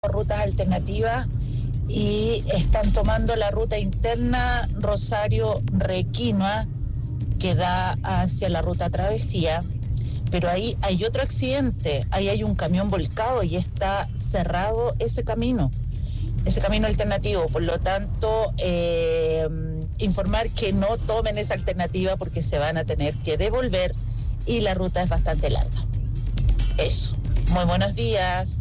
rutas alternativas y están tomando la ruta interna Rosario-Requinoa, que da hacia la ruta Travesía, pero ahí hay otro accidente, ahí hay un camión volcado y está cerrado ese camino alternativo. Por lo tanto, informar que no tomen esa alternativa porque se van a tener que devolver y la ruta es bastante larga. Eso. Muy buenos días.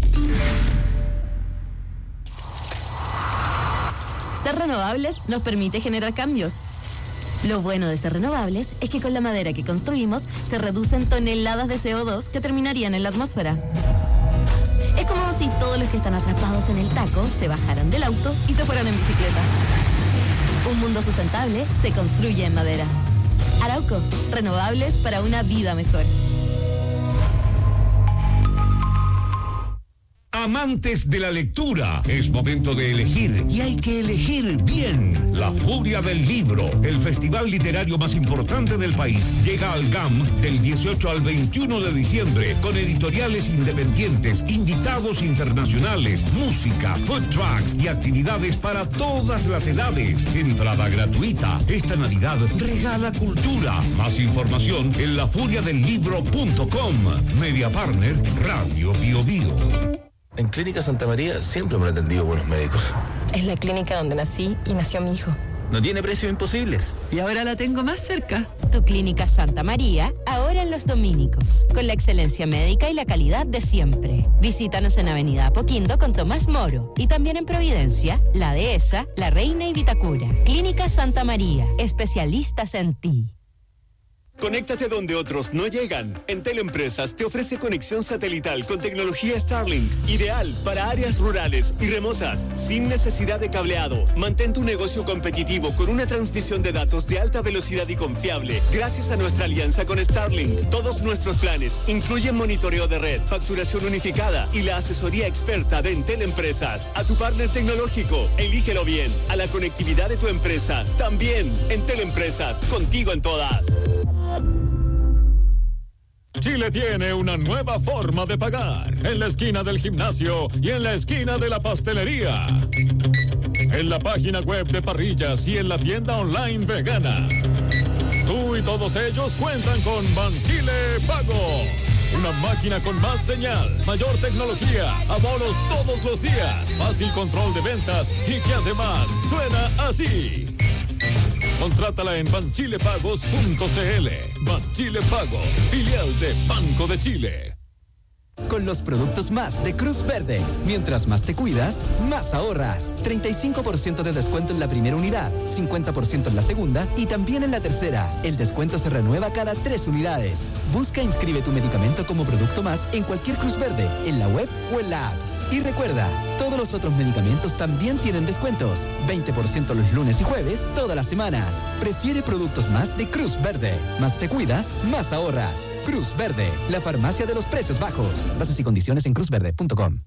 Ser renovables nos permite generar cambios. Lo bueno de ser renovables es que con la madera que construimos se reducen toneladas de CO2 que terminarían en la atmósfera. Es como si todos los que están atrapados en el taco se bajaran del auto y se fueran en bicicleta. Un mundo sustentable se construye en madera. Arauco, renovables para una vida mejor. Amantes de la lectura, es momento de elegir y hay que elegir bien. La Furia del Libro, el festival literario más importante del país, llega al GAM del 18 al 21 de diciembre con editoriales independientes, invitados internacionales, música, food trucks y actividades para todas las edades. Entrada gratuita. Esta Navidad regala cultura. Más información en lafuriadellibro.com. Media Partner Radio Bio Bio. En Clínica Santa María siempre me han atendido buenos médicos. Es la clínica donde nací y nació mi hijo. No tiene precios imposibles. Y ahora la tengo más cerca. Tu Clínica Santa María, ahora en Los Dominicos, con la excelencia médica y la calidad de siempre. Visítanos en Avenida Apoquindo con Tomás Moro y también en Providencia, La Dehesa, La Reina y Vitacura. Clínica Santa María, especialistas en ti. Conéctate donde otros no llegan. Entel Empresas te ofrece conexión satelital con tecnología Starlink, ideal para áreas rurales y remotas, sin necesidad de cableado. Mantén tu negocio competitivo con una transmisión de datos de alta velocidad y confiable, gracias a nuestra alianza con Starlink. Todos nuestros planes incluyen monitoreo de red, facturación unificada y la asesoría experta de Entel Empresas. A tu partner tecnológico, elígelo bien. A la conectividad de tu empresa, también. Entel Empresas, contigo en todas. Chile tiene una nueva forma de pagar, en la esquina del gimnasio y en la esquina de la pastelería, en la página web de Parrillas y en la tienda online vegana. Tú y todos ellos cuentan con Banchile Pago, una máquina con más señal, mayor tecnología, abonos todos los días, fácil control de ventas y que además suena así. Contrátala en banchilepagos.cl. Banchile Pagos, filial de Banco de Chile. Con los productos más de Cruz Verde. Mientras más te cuidas, más ahorras. 35% de descuento en la primera unidad, 50% en la segunda y también en la tercera. El descuento se renueva cada 3 unidades. Busca e inscribe tu medicamento como producto más en cualquier Cruz Verde, en la web o en la app. Y recuerda, todos los otros medicamentos también tienen descuentos. 20% los lunes y jueves, todas las semanas. Prefiere productos más de Cruz Verde. Más te cuidas, más ahorras. Cruz Verde, la farmacia de los precios bajos. Bases y condiciones en cruzverde.com.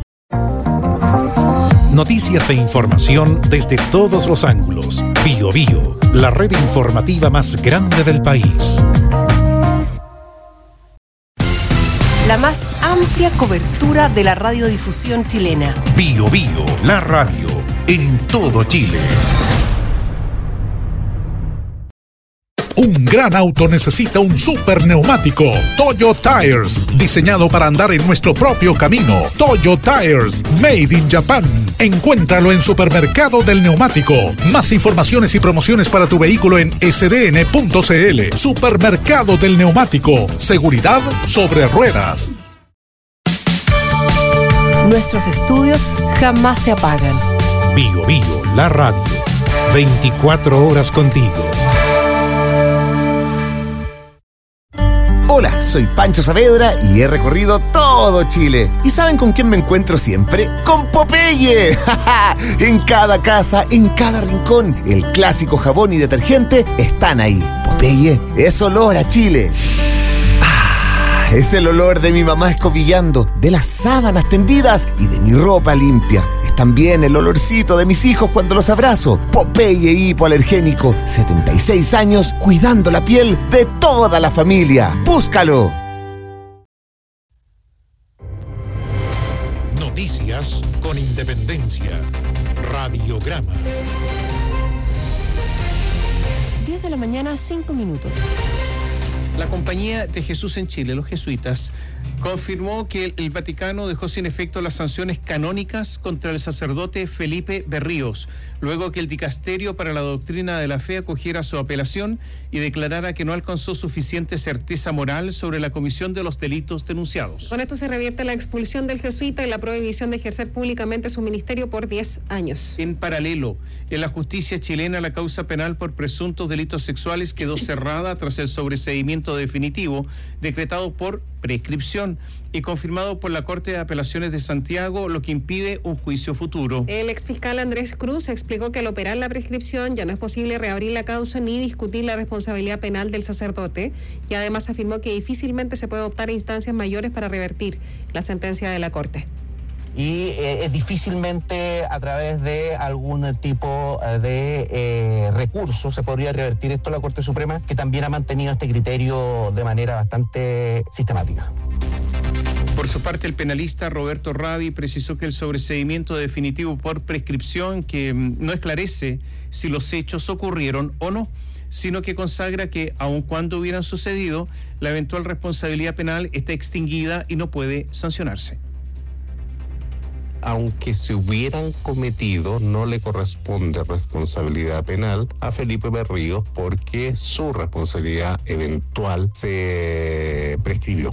Noticias e información desde todos los ángulos. Bio Bio, la red informativa más grande del país. La más amplia cobertura de la radiodifusión chilena. Bio Bio, la radio, en todo Chile. Un gran auto necesita un super neumático. Toyo Tires, diseñado para andar en nuestro propio camino. Toyo Tires, made in Japan. Encuéntralo en Supermercado del Neumático. Más informaciones y promociones para tu vehículo en sdn.cl. Supermercado del Neumático. Seguridad sobre ruedas. Nuestros estudios jamás se apagan. Bio Bio, la radio. 24 horas contigo. Hola, soy Pancho Saavedra y he recorrido todo Chile. ¿Y saben con quién me encuentro siempre? ¡Con Popeye! En cada casa, en cada rincón, el clásico jabón y detergente están ahí. Popeye es olor a Chile. Es el olor de mi mamá escobillando, de las sábanas tendidas y de mi ropa limpia. Es también el olorcito de mis hijos cuando los abrazo. Popeye hipoalergénico, 76 años cuidando la piel de toda la familia. ¡Búscalo! Noticias Noticias con independencia. Radiograma. 10 de la mañana, 5 minutos. La Compañía de Jesús en Chile, los jesuitas, confirmó que el Vaticano dejó sin efecto las sanciones canónicas contra el sacerdote Felipe Berríos, luego que el Dicasterio para la Doctrina de la Fe acogiera su apelación y declarara que no alcanzó suficiente certeza moral sobre la comisión de los delitos denunciados. Con esto se revierte la expulsión del jesuita y la prohibición de ejercer públicamente su ministerio por 10 años. En paralelo, en la justicia chilena, la causa penal por presuntos delitos sexuales quedó cerrada tras el sobreseimiento definitivo decretado por prescripción y confirmado por la Corte de Apelaciones de Santiago, lo que impide un juicio futuro. El exfiscal Andrés Cruz explicó que al operar la prescripción ya no es posible reabrir la causa ni discutir la responsabilidad penal del sacerdote, y además afirmó que difícilmente se puede optar a instancias mayores para revertir la sentencia de la Corte. Y difícilmente a través de algún tipo de recurso se podría revertir esto a la Corte Suprema, que también ha mantenido este criterio de manera bastante sistemática. Por su parte, el penalista Roberto Ravi precisó que el sobreseimiento definitivo por prescripción, que no esclarece si los hechos ocurrieron o no, sino que consagra que, aun cuando hubieran sucedido, la eventual responsabilidad penal está extinguida y no puede sancionarse. Aunque se hubieran cometido, no le corresponde responsabilidad penal a Felipe Berríos porque su responsabilidad eventual se prescribió.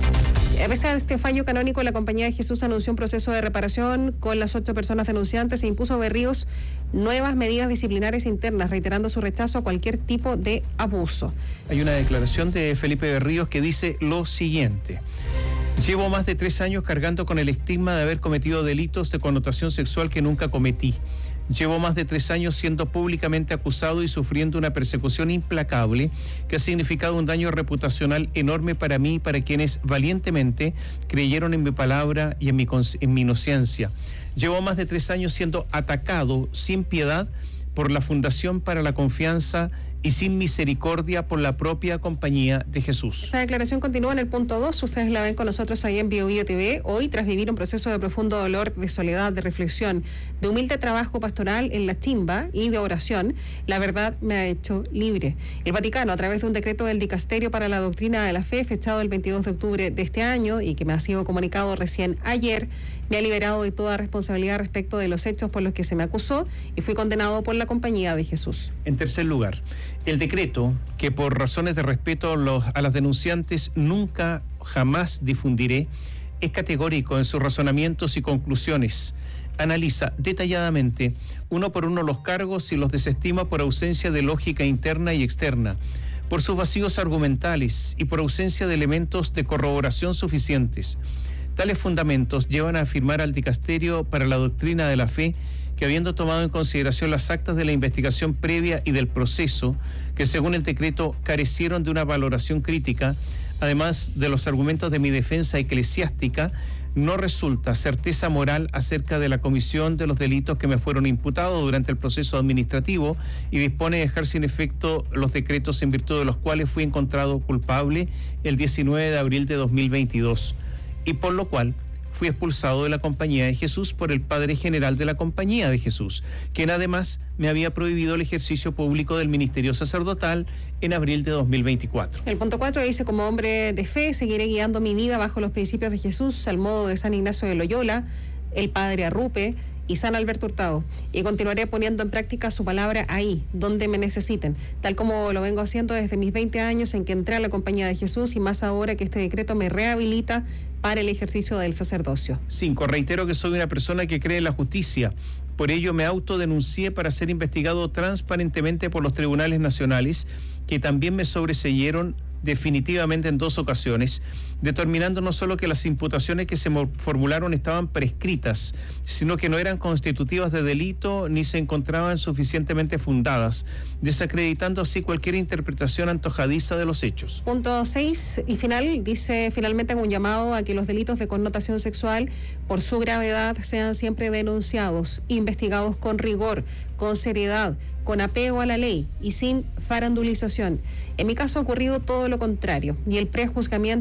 A pesar de este fallo canónico, la Compañía de Jesús anunció un proceso de reparación con las 8 personas denunciantes e impuso a Berríos nuevas medidas disciplinarias internas, reiterando su rechazo a cualquier tipo de abuso. Hay una declaración de Felipe Berríos que dice lo siguiente: llevo más de 3 años cargando con el estigma de haber cometido delitos de connotación sexual que nunca cometí. Llevo más de 3 años siendo públicamente acusado y sufriendo una persecución implacable que ha significado un daño reputacional enorme para mí y para quienes valientemente creyeron en mi palabra y en mi inocencia. Llevo más de 3 años siendo atacado sin piedad por la Fundación para la Confianza y sin misericordia por la propia Compañía de Jesús. Esta declaración continúa en el punto 2. Ustedes la ven con nosotros ahí en Bio Bio TV. Hoy, tras vivir un proceso de profundo dolor, de soledad, de reflexión, de humilde trabajo pastoral en la chimba y de oración, la verdad me ha hecho libre. El Vaticano, a través de un decreto del Dicasterio para la Doctrina de la Fe, fechado el 22 de octubre de este año y que me ha sido comunicado recién ayer, me ha liberado de toda responsabilidad respecto de los hechos por los que se me acusó y fui condenado por la Compañía de Jesús. En tercer lugar, el decreto, que por razones de respeto a las denunciantes nunca jamás difundiré, es categórico en sus razonamientos y conclusiones. Analiza detalladamente, uno por uno, los cargos y los desestima por ausencia de lógica interna y externa, por sus vacíos argumentales y por ausencia de elementos de corroboración suficientes. Tales fundamentos llevan a afirmar al Dicasterio para la Doctrina de la Fe que, habiendo tomado en consideración las actas de la investigación previa y del proceso, que según el decreto carecieron de una valoración crítica, además de los argumentos de mi defensa eclesiástica, no resulta certeza moral acerca de la comisión de los delitos que me fueron imputados durante el proceso administrativo y dispone de dejar sin efecto los decretos en virtud de los cuales fui encontrado culpable el 19 de abril de 2022. Y por lo cual fui expulsado de la Compañía de Jesús por el Padre General de la Compañía de Jesús, quien además me había prohibido el ejercicio público del ministerio sacerdotal en abril de 2024. El punto 4 dice: como hombre de fe, seguiré guiando mi vida bajo los principios de Jesús, al modo de San Ignacio de Loyola, el Padre Arrupe y San Alberto Hurtado, y continuaré poniendo en práctica su palabra ahí, donde me necesiten, tal como lo vengo haciendo desde mis 20 años en que entré a la Compañía de Jesús, y más ahora que este decreto me rehabilita para el ejercicio del sacerdocio. 5. Reitero que soy una persona que cree en la justicia. Por ello me autodenuncié para ser investigado transparentemente por los tribunales nacionales, que también me sobreseyeron definitivamente en 2 ocasiones, determinando no solo que las imputaciones que se formularon estaban prescritas, sino que no eran constitutivas de delito ni se encontraban suficientemente fundadas, desacreditando así cualquier interpretación antojadiza de los hechos. Punto 6 y final, dice: finalmente hago un llamado a que los delitos de connotación sexual, por su gravedad, sean siempre denunciados, investigados con rigor, con seriedad, con apego a la ley y sin farandulización. En mi caso ha ocurrido todo lo contrario, y el prejuzgamiento y la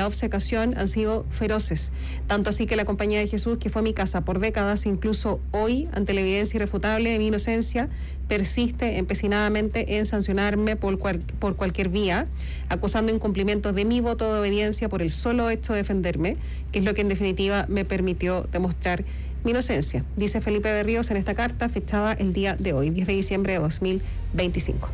la obcecación han sido feroces. Tanto así que la Compañía de Jesús, que fue mi casa por décadas, incluso hoy, ante la evidencia irrefutable de mi inocencia, persiste empecinadamente en sancionarme por cualquier vía, acusando incumplimientos de mi voto de obediencia por el solo hecho de defenderme, que es lo que en definitiva me permitió demostrar mi inocencia, dice Felipe Berríos en esta carta fechada el día de hoy, 10 de diciembre de 2025.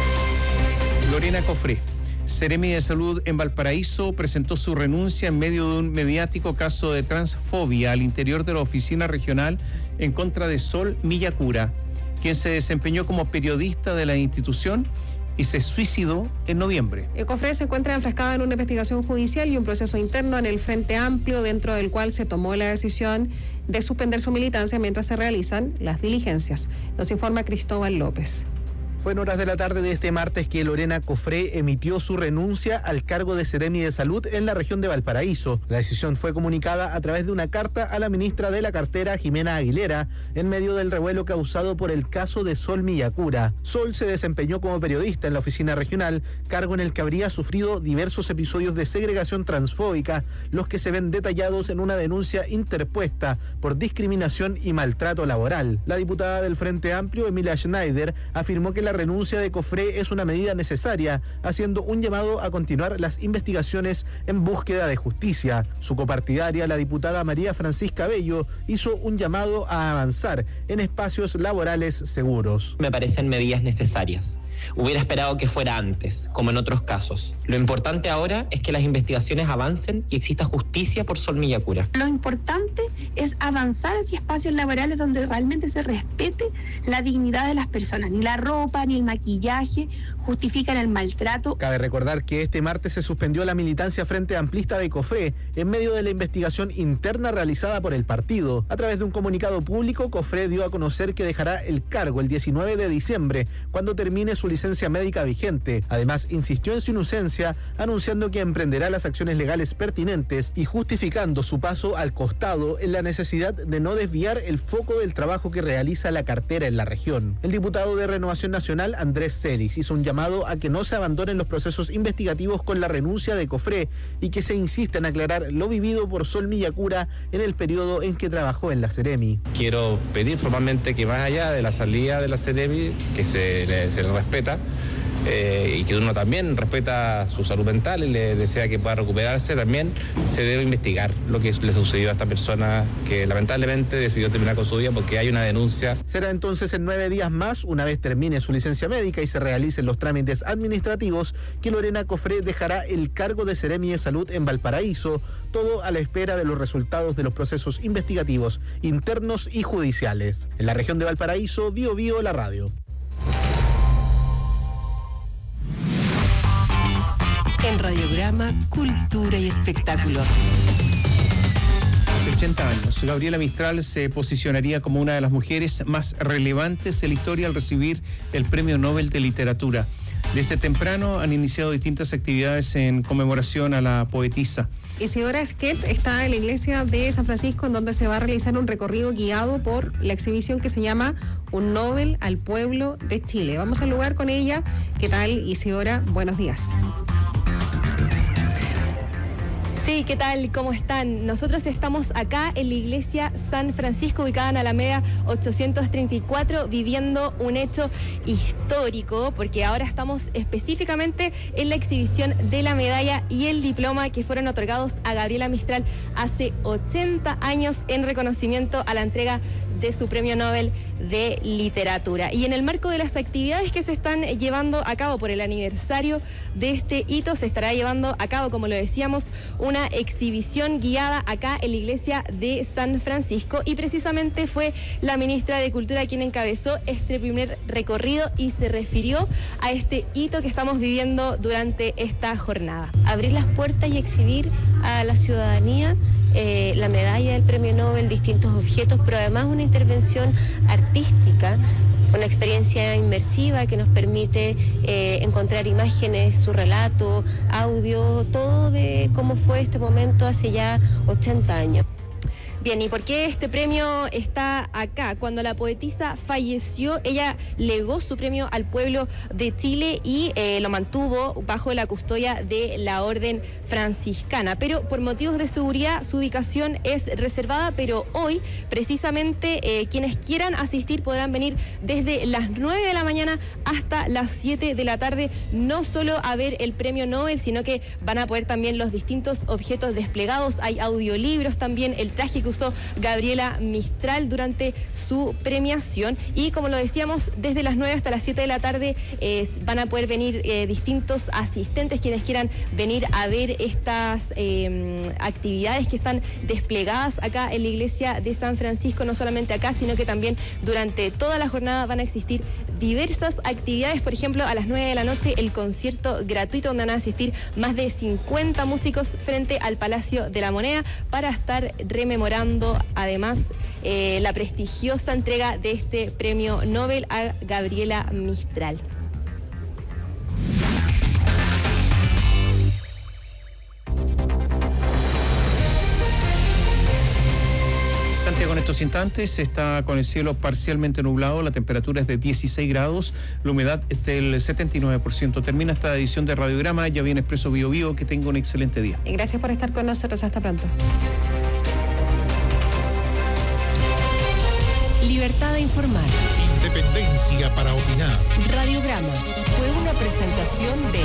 Lorena Cofré, Seremi de Salud en Valparaíso, presentó su renuncia en medio de un mediático caso de transfobia al interior de la oficina regional en contra de Sol Millacura, quien se desempeñó como periodista de la institución y se suicidó en noviembre. Cofré se encuentra enfrascada en una investigación judicial y un proceso interno en el Frente Amplio, dentro del cual se tomó la decisión de suspender su militancia mientras se realizan las diligencias. Nos informa Cristóbal López. Fue en horas de la tarde de este martes que Lorena Cofré emitió su renuncia al cargo de Seremi de Salud en la región de Valparaíso. La decisión fue comunicada a través de una carta a la ministra de la cartera, Jimena Aguilera, en medio del revuelo causado por el caso de Sol Millacura. Sol se desempeñó como periodista en la oficina regional, cargo en el que habría sufrido diversos episodios de segregación transfóbica, los que se ven detallados en una denuncia interpuesta por discriminación y maltrato laboral. La diputada del Frente Amplio, Emilia Schneider, afirmó que la renuncia de Cofré es una medida necesaria, haciendo un llamado a continuar las investigaciones en búsqueda de justicia. Su copartidaria, la diputada María Francisca Bello, hizo un llamado a avanzar en espacios laborales seguros. Me parecen medidas necesarias. Hubiera esperado que fuera antes, como en otros casos. Lo importante ahora es que las investigaciones avancen y exista justicia por Sol Millacura. Lo importante es avanzar hacia espacios laborales donde realmente se respete la dignidad de las personas. Ni la ropa, ni el maquillaje justifican el maltrato. Cabe recordar que este martes se suspendió la militancia Frente Amplista de Cofré en medio de la investigación interna realizada por el partido. A través de un comunicado público, Cofré dio a conocer que dejará el cargo el 19 de diciembre, cuando termine su licencia médica vigente. Además, insistió en su inocencia, anunciando que emprenderá las acciones legales pertinentes y justificando su paso al costado en la necesidad de no desviar el foco del trabajo que realiza la cartera en la región. El diputado de Renovación Nacional, Andrés Celis, hizo un llamado a que no se abandonen los procesos investigativos con la renuncia de Cofré y que se insista en aclarar lo vivido por Sol Millacura en el periodo en que trabajó en la Seremi. Quiero pedir formalmente que más allá de la salida de la Seremi, que se le respeta y que uno también respeta su salud mental y le desea que pueda recuperarse, también se debe investigar lo que le sucedió a esta persona que lamentablemente decidió terminar con su vida porque hay una denuncia. Será entonces en 9 días más, una vez termine su licencia médica y se realicen los trámites administrativos, que Lorena Cofré dejará el cargo de Seremi de Salud en Valparaíso, todo a la espera de los resultados de los procesos investigativos internos y judiciales. En la región de Valparaíso, Bio Bio, la radio. En Radiograma, Cultura y Espectáculos. Hace 80 años, Gabriela Mistral se posicionaría como una de las mujeres más relevantes en la historia al recibir el Premio Nobel de Literatura. Desde temprano han iniciado distintas actividades en conmemoración a la poetisa. Isidora Esquet está en la iglesia de San Francisco, en donde se va a realizar un recorrido guiado por la exhibición que se llama Un Nobel al Pueblo de Chile. Vamos al lugar con ella. ¿Qué tal, Isidora? Buenos días. Sí, ¿qué tal? ¿Cómo están? Nosotros estamos acá en la iglesia San Francisco, ubicada en Alameda 834, viviendo un hecho histórico, porque ahora estamos específicamente en la exhibición de la medalla y el diploma que fueron otorgados a Gabriela Mistral hace 80 años en reconocimiento a la entrega de su Premio Nobel de Literatura. Y en el marco de las actividades que se están llevando a cabo por el aniversario de este hito, se estará llevando a cabo, como lo decíamos, una exhibición guiada acá en la iglesia de San Francisco, y precisamente fue la ministra de Cultura quien encabezó este primer recorrido y se refirió a este hito que estamos viviendo durante esta jornada. Abrir las puertas y exhibir a la ciudadanía la medalla del Premio Nobel, distintos objetos, pero además una intervención artística, una experiencia inmersiva que nos permite encontrar imágenes, su relato, audio, todo de cómo fue este momento hace ya 80 años. Bien, ¿y por qué este premio está acá? Cuando la poetisa falleció, ella legó su premio al pueblo de Chile y lo mantuvo bajo la custodia de la Orden Franciscana. Pero por motivos de seguridad, su ubicación es reservada, pero hoy, precisamente, quienes quieran asistir podrán venir desde las 9 de la mañana hasta las 7 de la tarde, no solo a ver el premio Nobel, sino que van a poder también los distintos objetos desplegados. Hay audiolibros también, el traje que usó Gabriela Mistral durante su premiación, y como lo decíamos, desde las 9 hasta las 7 de la tarde van a poder venir distintos asistentes quienes quieran venir a ver estas actividades que están desplegadas acá en la iglesia de San Francisco, no solamente acá, sino que también durante toda la jornada van a existir diversas actividades. Por ejemplo, a las 9 de la noche el concierto gratuito donde van a asistir más de 50 músicos frente al Palacio de la Moneda para estar rememorando además la prestigiosa entrega de este premio Nobel a Gabriela Mistral. Santiago en estos instantes está con el cielo parcialmente nublado, la temperatura es de 16 grados, la humedad es del 79%. Termina esta edición de Radiograma, ya viene Expreso Bio Bio, que tenga un excelente día. Y gracias por estar con nosotros, hasta pronto. Libertad de informar. Independencia para opinar. Radiograma fue una presentación de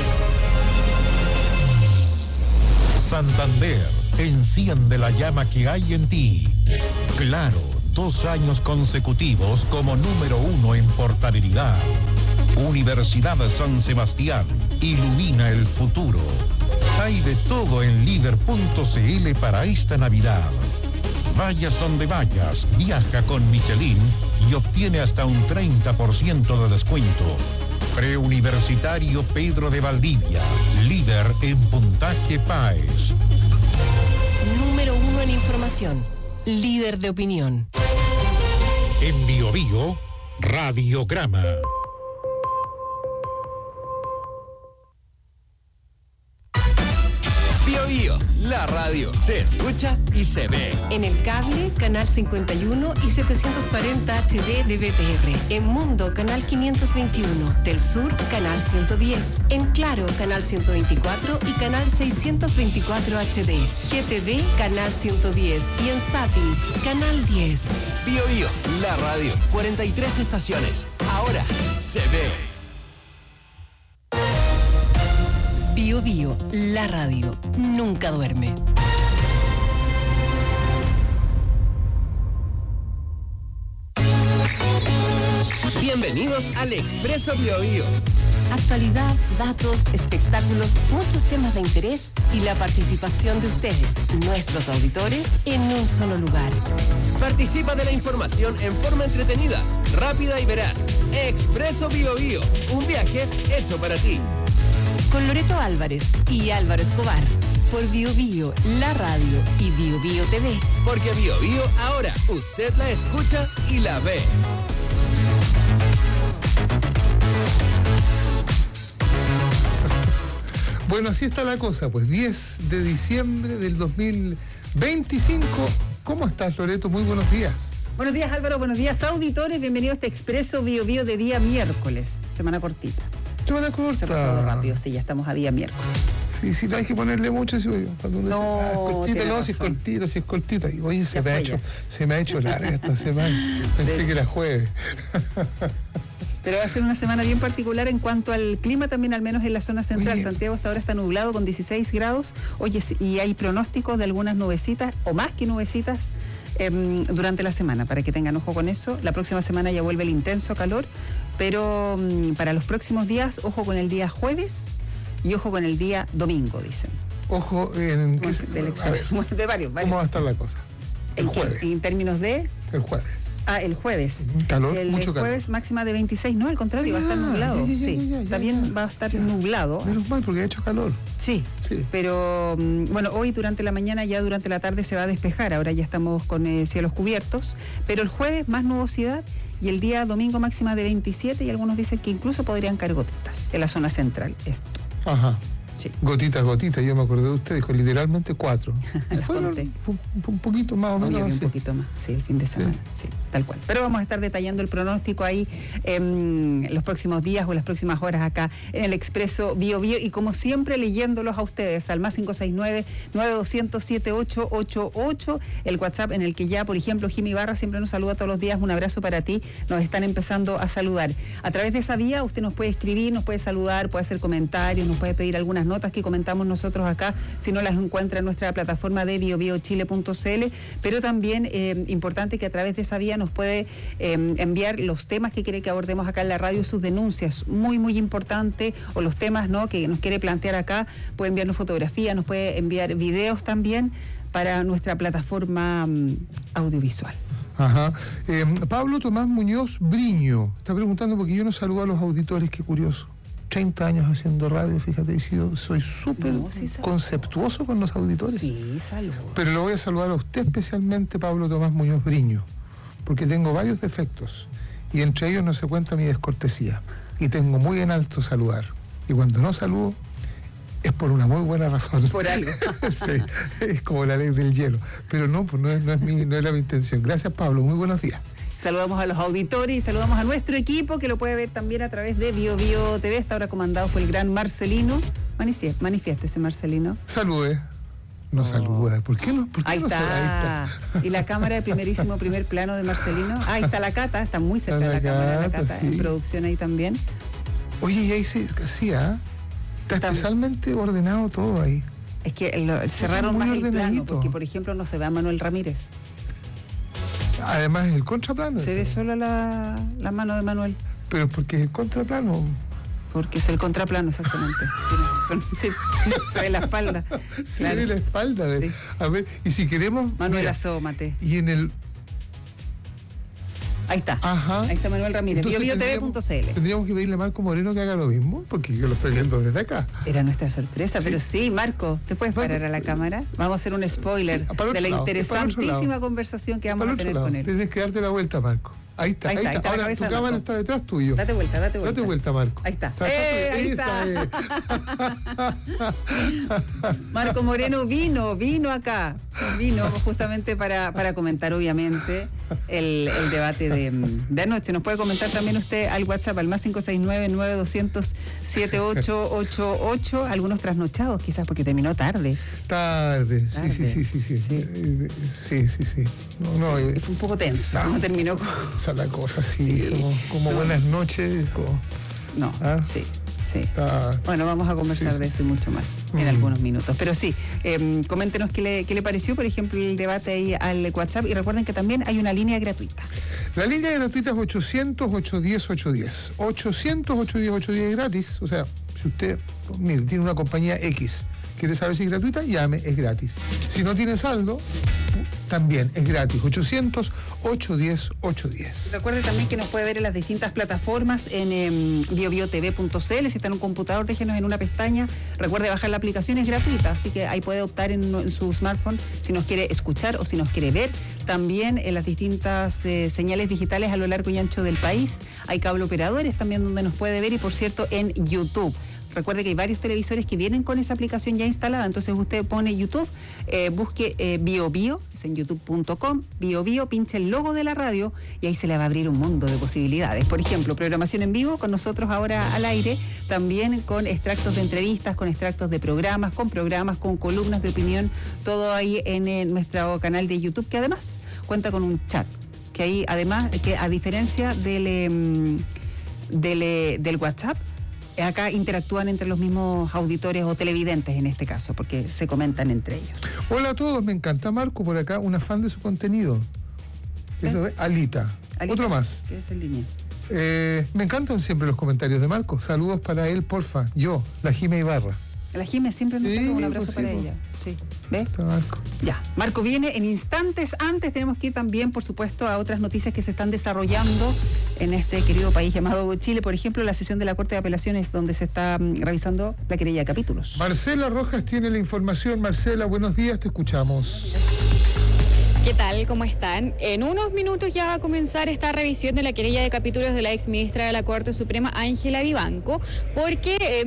Santander, enciende la llama que hay en ti. Claro, 2 años consecutivos como número 1 en portabilidad. Universidad de San Sebastián, ilumina el futuro. Hay de todo en líder.cl para esta Navidad. Vayas donde vayas, viaja con Michelin y obtiene hasta un 30% de descuento. Preuniversitario Pedro de Valdivia, líder en puntaje PAES. Número 1 en información, líder de opinión. En Bio Bio, Radiograma. Bio Bio, la radio se escucha y se ve. En el cable, canal 51 y 740 HD de BTR. En Mundo, canal 521. Del Sur, canal 110. En Claro, canal 124 y canal 624 HD. GTV, canal 110. Y en Zapping, canal 10. Bio Bio, la radio, 43 estaciones. Ahora se ve. Bio Bio, la radio, nunca duerme. Bienvenidos al Expreso Bio Bio. Actualidad, datos, espectáculos, muchos temas de interés y la participación de ustedes, nuestros auditores, en un solo lugar. Participa de la información en forma entretenida, rápida y veraz. Expreso Bio Bio, un viaje hecho para ti. Con Loreto Álvarez y Álvaro Escobar, por Bio Bio, la radio y Bio Bio TV. Porque Bio Bio ahora usted la escucha y la ve. Bueno, así está la cosa, pues 10 de diciembre del 2025. ¿Cómo estás, Loreto? Muy buenos días. Buenos días, Álvaro. Buenos días, auditores. Bienvenidos a este Expreso Bio Bio de día miércoles. Semana cortita. Semana corta. Se ha pasado rápido, sí, ya estamos a día miércoles. Sí, no hay que ponerle mucho. Cuando uno no, dice, cortita, no, si es cortita. Y oye, se me ha hecho larga esta semana. Pensé que era jueves. Pero va a ser una semana bien particular en cuanto al clima también, al menos en la zona central. Oye. Santiago hasta ahora está nublado con 16 grados. Oye, y hay pronósticos de algunas nubecitas, o más que nubecitas, durante la semana, para que tengan ojo con eso. La próxima semana ya vuelve el intenso calor, pero para los próximos días, ojo con el día jueves y ojo con el día domingo, dicen. Ojo en... de varios. ¿Cómo va a estar la cosa? El jueves. En términos de... El jueves. El jueves. Calor, el mucho calor. Jueves máxima de 26, no, al contrario, va a estar nublado. También va a estar nublado. Menos mal, porque ha hecho calor. Sí, pero bueno, hoy durante la mañana, ya durante la tarde se va a despejar, ahora ya estamos con cielos cubiertos, pero el jueves más nubosidad y el día domingo máxima de 27 y algunos dicen que incluso podrían caer gotitas en la zona central. Esto. Ajá. Sí. Gotitas, yo me acordé de usted, dijo literalmente 4. Fueron un poquito más o menos. Un poquito más, sí, el fin de semana, sí, tal cual. Pero vamos a estar detallando el pronóstico ahí en los próximos días o las próximas horas acá en el Expreso Bio Bio, y como siempre leyéndolos a ustedes al más 569-9200-7888, el WhatsApp en el que ya, por ejemplo, Jimmy Barra siempre nos saluda todos los días. Un abrazo para ti, nos están empezando a saludar. A través de esa vía usted nos puede escribir, nos puede saludar, puede hacer comentarios, nos puede pedir algunas notas que comentamos nosotros acá, si no las encuentra en nuestra plataforma de biobiochile.cl, pero también importante que a través de esa vía nos puede enviar los temas que quiere que abordemos acá en la radio, sus denuncias, muy importante, o los temas, ¿no?, que nos quiere plantear acá. Puede enviarnos fotografías, nos puede enviar videos también para nuestra plataforma audiovisual. Ajá. Pablo Tomás Muñoz Briño está preguntando, porque yo no saludo a los auditores, qué curioso. 30 años haciendo radio, fíjate, soy súper conceptuoso con los auditores. Sí, saludo. Pero le voy a saludar a usted especialmente, Pablo Tomás Muñoz Briño, porque tengo varios defectos, y entre ellos no se cuenta mi descortesía, y tengo muy en alto saludar. Y cuando no saludo, es por una muy buena razón. Por algo. Sí, es como la ley del hielo. Pero no era mi intención. Gracias, Pablo. Muy buenos días. Saludamos a los auditores y saludamos a nuestro equipo, que lo puede ver también a través de Bio Bio TV. Está ahora comandado por el gran Marcelino. Manifiéstese, Marcelino. Salude. No saluda. ¿Por qué no? Ahí está. Y la cámara de primer plano de Marcelino. Ahí está la Cata, está muy cerca de la cámara, la Cata, sí. En producción ahí también. Oye, y ahí sí, Está especialmente ordenado todo ahí. Es que cerraron más el plano, porque por ejemplo no se ve a Manuel Ramírez. Además es el contraplano. Se ve solo la mano de Manuel. Pero porque es el contraplano. Porque es el contraplano, exactamente. Sí, se ve la espalda. Se ve la espalda. Sí. A ver, y si queremos... Manuel, asómate. Y en el... Ahí está. Ajá. Ahí está Manuel Ramírez. BioBioTV.cl. Tendríamos que pedirle a Marco Moreno que haga lo mismo, porque yo lo estoy viendo desde acá. Era nuestra sorpresa, pero sí, Marco, ¿te puedes parar a la cámara? Vamos a hacer un spoiler de la interesantísima conversación que vamos a tener con él. Tienes que darte la vuelta, Marco. Ahí está. Ahora tu cámara está detrás tuyo. Date vuelta. Date vuelta, Marco. Ahí está. Ahí está. Marco Moreno vino acá. Vino justamente para comentar, obviamente, el debate de anoche. Nos puede comentar también usted al WhatsApp, al más 569-9200-7888. Algunos trasnochados, quizás, porque terminó tarde. Sí. No, fue un poco tenso. No terminó con... la cosa así, como buenas noches. Sí. Bueno, vamos a conversar de eso y mucho más en algunos minutos. Pero sí, coméntenos qué le pareció, por ejemplo, el debate ahí al WhatsApp. Y recuerden que también hay una línea gratuita. La línea gratuita es 800-810-810. 800-810-810 gratis. O sea, si usted, mire, tiene una compañía X, quiere saber si es gratuita, llame, es gratis. Si no tiene saldo, también es gratis. 800-810-810. Recuerde también que nos puede ver en las distintas plataformas en biobiotv.cl. Si está en un computador, déjenos en una pestaña. Recuerde bajar la aplicación, es gratuita, así que ahí puede optar en su smartphone si nos quiere escuchar o si nos quiere ver. También en las distintas señales digitales a lo largo y ancho del país. Hay cable operadores también donde nos puede ver, y por cierto en YouTube. Recuerde que hay varios televisores que vienen con esa aplicación ya instalada, entonces usted pone YouTube, busque BioBio, es en youtube.com, BioBio, pinche el logo de la radio y ahí se le va a abrir un mundo de posibilidades. Por ejemplo, programación en vivo con nosotros ahora al aire, también con extractos de entrevistas, con extractos de programas, con columnas de opinión, todo ahí en nuestro canal de YouTube, que además cuenta con un chat, que ahí además, que a diferencia del WhatsApp, acá interactúan entre los mismos auditores o televidentes en este caso, porque se comentan entre ellos. Hola a todos, me encanta Marco por acá, una fan de su contenido. Eso es Alita. Otro más. ¿Qué es el línea? Me encantan siempre los comentarios de Marco. Saludos para él, porfa. Yo, la Jime Ibarra. La Jime siempre nos saca un abrazo para ella. Sí. ¿Ves? Marco. Ya. Marco viene en instantes. Antes tenemos que ir también, por supuesto, a otras noticias que se están desarrollando en este querido país llamado Chile. Por ejemplo, la sesión de la Corte de Apelaciones, donde se está revisando la querella de capítulos. Marcela Rojas tiene la información. Marcela, buenos días, te escuchamos. ¿Qué tal? ¿Cómo están? En unos minutos ya va a comenzar esta revisión de la querella de capítulos de la exministra de la Corte Suprema, Ángela Vivanco, porque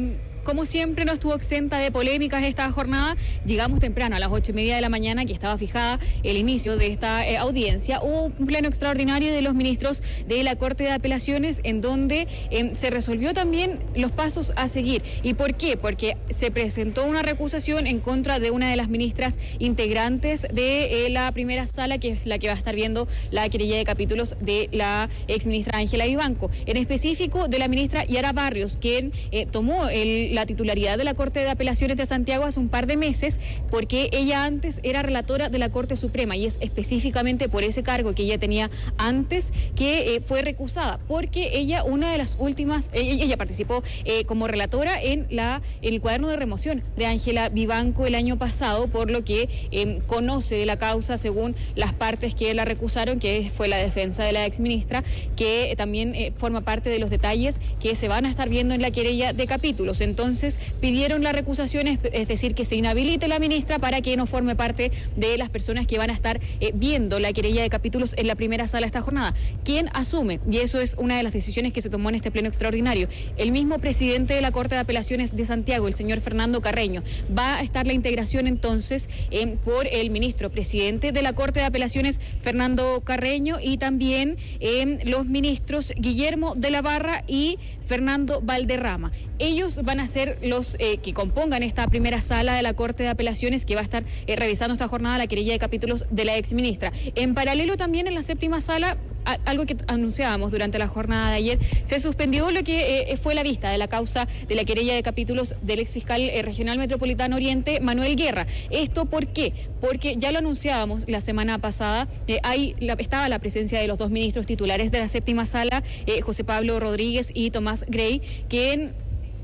como siempre, no estuvo exenta de polémicas esta jornada. Llegamos temprano, a las 8:30 de la mañana, que estaba fijada el inicio de esta audiencia. Hubo un pleno extraordinario de los ministros de la Corte de Apelaciones, en donde se resolvió también los pasos a seguir. ¿Y por qué? Porque se presentó una recusación en contra de una de las ministras integrantes de la primera sala, que es la que va a estar viendo la querella de capítulos de la exministra Ángela Vivanco. En específico, de la ministra Yara Barrios, quien tomó la titularidad de la Corte de Apelaciones de Santiago hace un par de meses, porque ella antes era relatora de la Corte Suprema, y es específicamente por ese cargo que ella tenía antes que fue recusada, porque ella, una de las últimas, ella participó como relatora en el cuaderno de remoción de Ángela Vivanco el año pasado, por lo que conoce de la causa según las partes que la recusaron, que fue la defensa de la exministra, que también forma parte de los detalles que se van a estar viendo en la querella de capítulos. Entonces pidieron la recusación, es decir, que se inhabilite la ministra para que no forme parte de las personas que van a estar viendo la querella de capítulos en la primera sala esta jornada. ¿Quién asume? Y eso es una de las decisiones que se tomó en este pleno extraordinario. El mismo presidente de la Corte de Apelaciones de Santiago, el señor Fernando Carreño. Va a estar la integración entonces por el ministro presidente de la Corte de Apelaciones, Fernando Carreño, y también los ministros Guillermo de la Barra y Fernando Valderrama. Ellos van a ser los que compongan esta primera sala de la Corte de Apelaciones, que va a estar revisando esta jornada la querella de capítulos de la exministra. En paralelo, también en la séptima sala, algo que anunciábamos durante la jornada de ayer, se suspendió lo que fue la vista de la causa de la querella de capítulos del exfiscal regional metropolitano Oriente, Manuel Guerra. ¿Esto por qué? Porque ya lo anunciábamos la semana pasada, estaba la presencia de los dos ministros titulares de la séptima sala, José Pablo Rodríguez y Tomás Grey, quien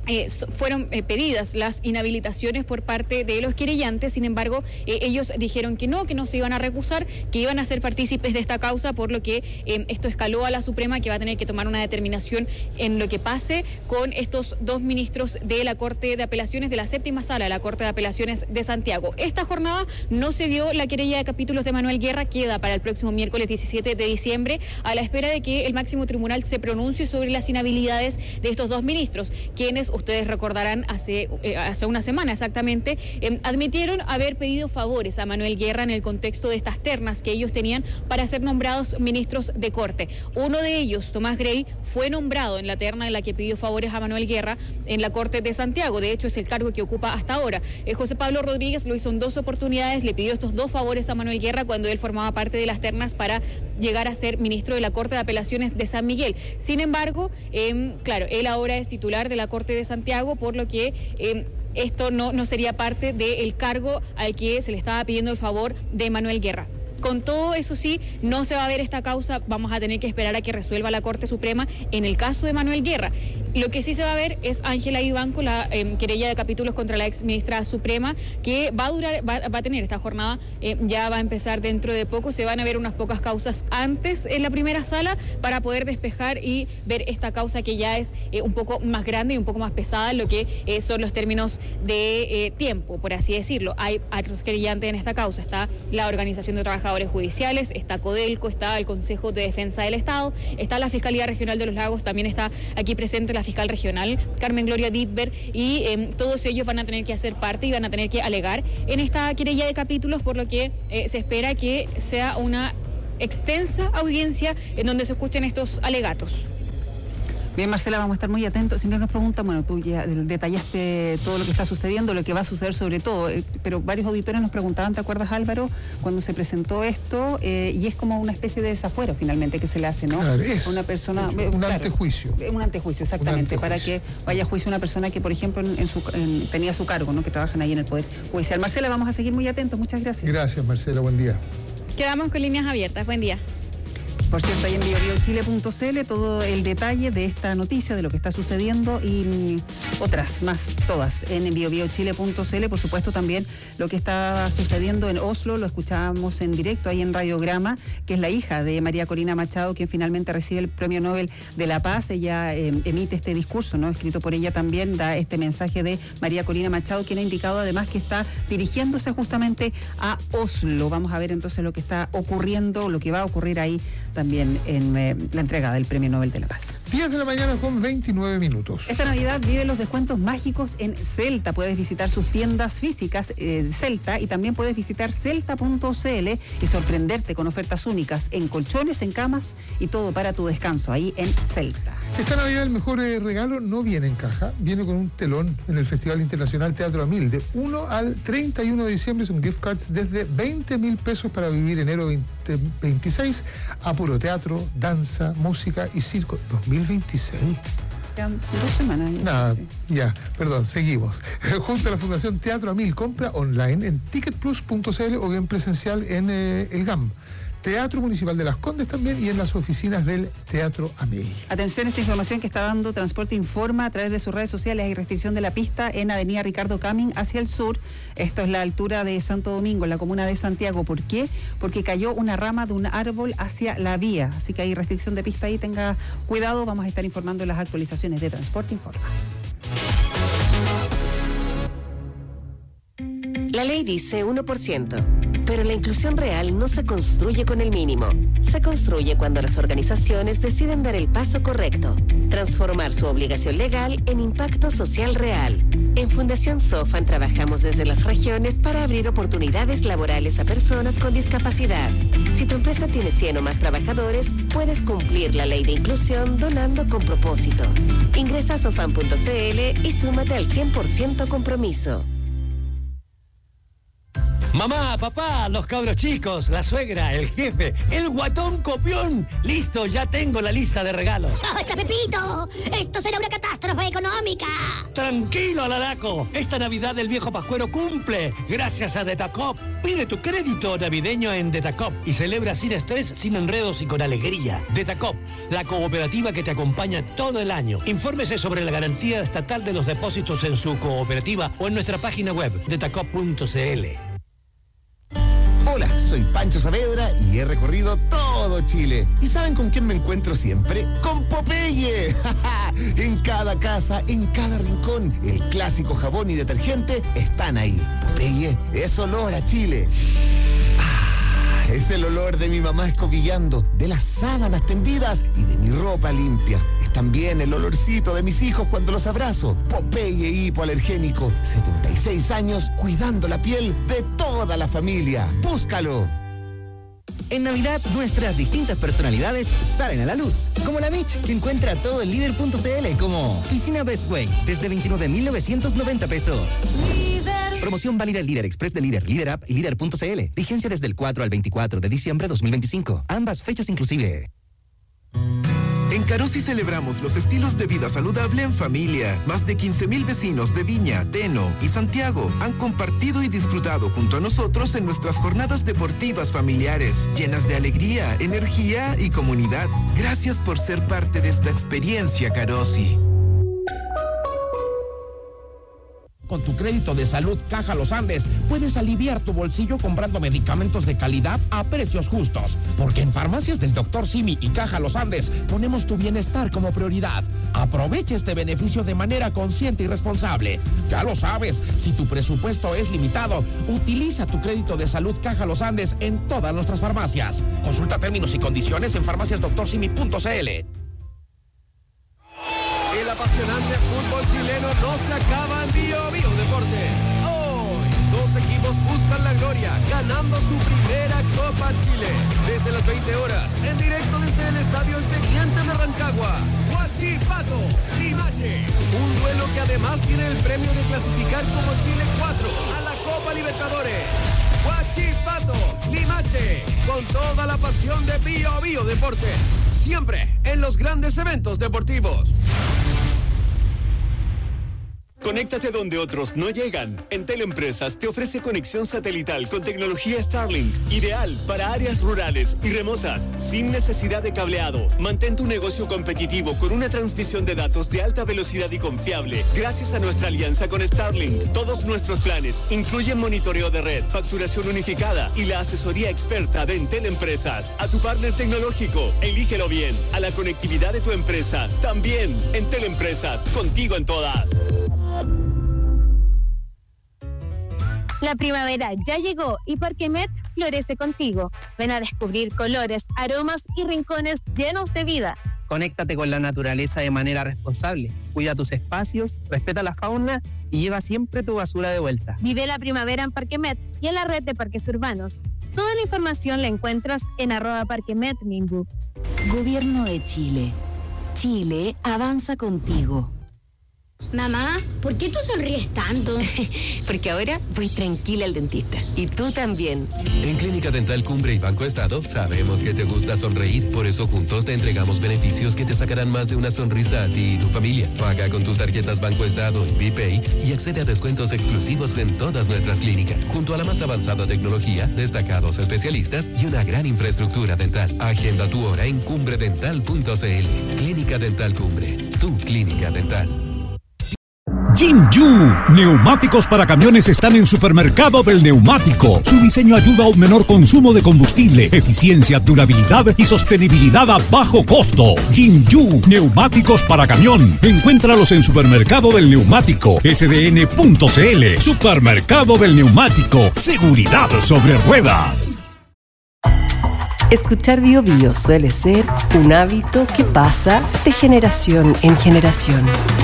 fueron pedidas las inhabilitaciones por parte de los querellantes. Sin embargo, ellos dijeron que no se iban a recusar, que iban a ser partícipes de esta causa, por lo que esto escaló a la Suprema, que va a tener que tomar una determinación en lo que pase con estos dos ministros de la Corte de Apelaciones de la séptima sala de la Corte de Apelaciones de Santiago. Esta jornada no se vio la querella de capítulos de Manuel Guerra, queda para el próximo miércoles 17 de diciembre, a la espera de que el máximo tribunal se pronuncie sobre las inhabilidades de estos dos ministros, quienes, ustedes recordarán, hace una semana exactamente, admitieron haber pedido favores a Manuel Guerra en el contexto de estas ternas que ellos tenían para ser nombrados ministros de Corte. Uno de ellos, Tomás Grey, fue nombrado en la terna en la que pidió favores a Manuel Guerra en la Corte de Santiago. De hecho, es el cargo que ocupa hasta ahora. José Pablo Rodríguez lo hizo en 2 oportunidades, le pidió estos 2 favores a Manuel Guerra cuando él formaba parte de las ternas para llegar a ser ministro de la Corte de Apelaciones de San Miguel. Sin embargo, claro, él ahora es titular de la Corte de Santiago, por lo que esto no sería parte del cargo al que se le estaba pidiendo el favor de Manuel Guerra. Con todo eso, sí, no se va a ver esta causa, vamos a tener que esperar a que resuelva la Corte Suprema en el caso de Manuel Guerra. Lo que sí se va a ver es Ángela Vivanco, la querella de capítulos contra la ex ministra suprema, que va a tener esta jornada, ya va a empezar dentro de poco. Se van a ver unas pocas causas antes en la primera sala para poder despejar y ver esta causa que ya es un poco más grande y un poco más pesada en lo que son los términos de tiempo, por así decirlo. Hay otros querellantes en esta causa, está la Organización de Trabajadores Judiciales, está Codelco, está el Consejo de Defensa del Estado, está la Fiscalía Regional de los Lagos, también está aquí presente la fiscal regional Carmen Gloria Dittberg, y todos ellos van a tener que hacer parte y van a tener que alegar en esta querella de capítulos, por lo que se espera que sea una extensa audiencia en donde se escuchen estos alegatos. Bien, Marcela, vamos a estar muy atentos. Siempre nos preguntan, bueno, tú ya detallaste todo lo que está sucediendo, lo que va a suceder sobre todo, pero varios auditores nos preguntaban, ¿te acuerdas, Álvaro, cuando se presentó esto? Y es como una especie de desafuero finalmente que se le hace, ¿no? Claro, es una persona, un antejuicio. Un antejuicio, exactamente, para que vaya a juicio una persona que, por ejemplo, tenía su cargo, ¿no? Que trabajan ahí en el Poder Judicial. Marcela, vamos a seguir muy atentos. Muchas gracias. Gracias, Marcela. Buen día. Quedamos con líneas abiertas. Buen día. Por cierto, ahí en biobiochile.cl todo el detalle de esta noticia, de lo que está sucediendo y otras más, todas en biobiochile.cl. Por supuesto, también lo que está sucediendo en Oslo, lo escuchábamos en directo ahí en Radiograma, que es la hija de María Corina Machado, quien finalmente recibe el Premio Nobel de la Paz. Ella emite este discurso, ¿no? Escrito por ella también, da este mensaje de María Corina Machado, quien ha indicado además que está dirigiéndose justamente a Oslo. Vamos a ver entonces lo que está ocurriendo, lo que va a ocurrir ahí también en la entrega del Premio Nobel de la Paz. 10 de la mañana con 29 minutos. Esta Navidad vive los descuentos mágicos en Celta. Puedes visitar sus tiendas físicas Celta y también puedes visitar celta.cl y sorprenderte con ofertas únicas en colchones, en camas y todo para tu descanso ahí en Celta. Esta Navidad el mejor regalo no viene en caja, viene con un telón en el Festival Internacional Teatro Amil. De 1 al 31 de diciembre son gift cards desde 20.000 pesos para vivir enero 2026 a puro teatro, danza, música y circo 2026. 2 semanas. Nada, ya, perdón, seguimos. Junto a la Fundación Teatro Amil, compra online en ticketplus.cl o bien presencial en el GAM. Teatro Municipal de Las Condes también y en las oficinas del Teatro Amil. Atención a esta información que está dando Transporte Informa a través de sus redes sociales. Hay restricción de la pista en Avenida Ricardo Camin hacia el sur. Esto es la altura de Santo Domingo, en la comuna de Santiago. ¿Por qué? Porque cayó una rama de un árbol hacia la vía. Así que hay restricción de pista ahí. Tenga cuidado. Vamos a estar informando las actualizaciones de Transporte Informa. La ley dice 1%, pero la inclusión real no se construye con el mínimo. Se construye cuando las organizaciones deciden dar el paso correcto, transformar su obligación legal en impacto social real. En Fundación Sofan trabajamos desde las regiones para abrir oportunidades laborales a personas con discapacidad. Si tu empresa tiene 100 o más trabajadores, puedes cumplir la ley de inclusión donando con propósito. Ingresa a sofan.cl y súmate al 100% compromiso. Mamá, papá, los cabros chicos, la suegra, el jefe, el guatón copión. Listo, ya tengo la lista de regalos. ¡Basta, Pepito! ¡Esto será una catástrofe económica! Tranquilo, Alaraco. Esta Navidad el viejo Pascuero cumple. Gracias a Detacop. Pide tu crédito navideño en Detacop y celebra sin estrés, sin enredos y con alegría. Detacop, la cooperativa que te acompaña todo el año. Infórmese sobre la garantía estatal de los depósitos en su cooperativa o en nuestra página web, detacop.cl. Hola, soy Pancho Saavedra y he recorrido todo Chile. ¿Y saben con quién me encuentro siempre? ¡Con Popeye! En cada casa, en cada rincón, el clásico jabón y detergente están ahí. Popeye es olor a Chile. Es el olor de mi mamá escobillando, de las sábanas tendidas y de mi ropa limpia. Es también el olorcito de mis hijos cuando los abrazo. Popeye hipoalergénico, 76 años cuidando la piel de toda la familia. ¡Búscalo! En Navidad, nuestras distintas personalidades salen a la luz. Como la Mitch, que encuentra todo en líder.cl, como piscina Best Way, desde 29.990 pesos. ¡Líder! Promoción válida en Líder Express de Líder, Líder App y líder.cl. Vigencia desde el 4 al 24 de diciembre de 2025. Ambas fechas inclusive. En Carosi celebramos los estilos de vida saludable en familia. Más de 15.000 vecinos de Viña, Teno y Santiago han compartido y disfrutado junto a nosotros en nuestras jornadas deportivas familiares, llenas de alegría, energía y comunidad. Gracias por ser parte de esta experiencia, Carosi. Con tu crédito de salud Caja Los Andes puedes aliviar tu bolsillo comprando medicamentos de calidad a precios justos. Porque en Farmacias del Dr. Simi y Caja Los Andes ponemos tu bienestar como prioridad. Aprovecha este beneficio de manera consciente y responsable. Ya lo sabes, si tu presupuesto es limitado, utiliza tu crédito de salud Caja Los Andes en todas nuestras farmacias. Consulta términos y condiciones en farmaciasdoctorsimi.cl. El apasionante fútbol chileno no se acaba en Bio Bio Deportes. Hoy, dos equipos buscan la gloria, ganando su primera Copa Chile. Desde las 20 horas, en directo desde el Estadio El Teniente de Rancagua. Huachipato, Limache. Un duelo que además tiene el premio de clasificar como Chile 4 a la Copa Libertadores. Huachipato, Limache, con toda la pasión de Bio Bio Deportes. Siempre en los grandes eventos deportivos. Conéctate donde otros no llegan. Entel Empresas te ofrece conexión satelital con tecnología Starlink, ideal para áreas rurales y remotas, sin necesidad de cableado. Mantén tu negocio competitivo con una transmisión de datos de alta velocidad y confiable, gracias a nuestra alianza con Starlink. Todos nuestros planes incluyen monitoreo de red, facturación unificada y la asesoría experta de Entel Empresas. A tu partner tecnológico, elígelo bien. A la conectividad de tu empresa, también. Entel Empresas, contigo en todas. La primavera ya llegó y Parquemet florece contigo. Ven a descubrir colores, aromas y rincones llenos de vida. Conéctate con la naturaleza de manera responsable. Cuida tus espacios, respeta la fauna y lleva siempre tu basura de vuelta. Vive la primavera en Parquemet y en la red de parques urbanos. Toda la información la encuentras en @parquemetminbu. Gobierno de Chile. Chile avanza contigo. Mamá, ¿por qué tú sonríes tanto? Porque ahora voy tranquila al dentista. Y tú también. En Clínica Dental Cumbre y Banco Estado sabemos que te gusta sonreír. Por eso juntos te entregamos beneficios que te sacarán más de una sonrisa a ti y tu familia. Paga con tus tarjetas Banco Estado y BPay y accede a descuentos exclusivos en todas nuestras clínicas. Junto a la más avanzada tecnología, destacados especialistas y una gran infraestructura dental. Agenda tu hora en cumbredental.cl. Clínica Dental Cumbre. Tu clínica dental. Jinju, neumáticos para camiones están en Supermercado del Neumático. Su diseño ayuda a un menor consumo de combustible, eficiencia, durabilidad y sostenibilidad a bajo costo. Jinju, neumáticos para camión. Encuéntralos en Supermercado del Neumático, sdn.cl. Supermercado del Neumático, seguridad sobre ruedas. Escuchar Bio Bio suele ser un hábito que pasa de generación en generación.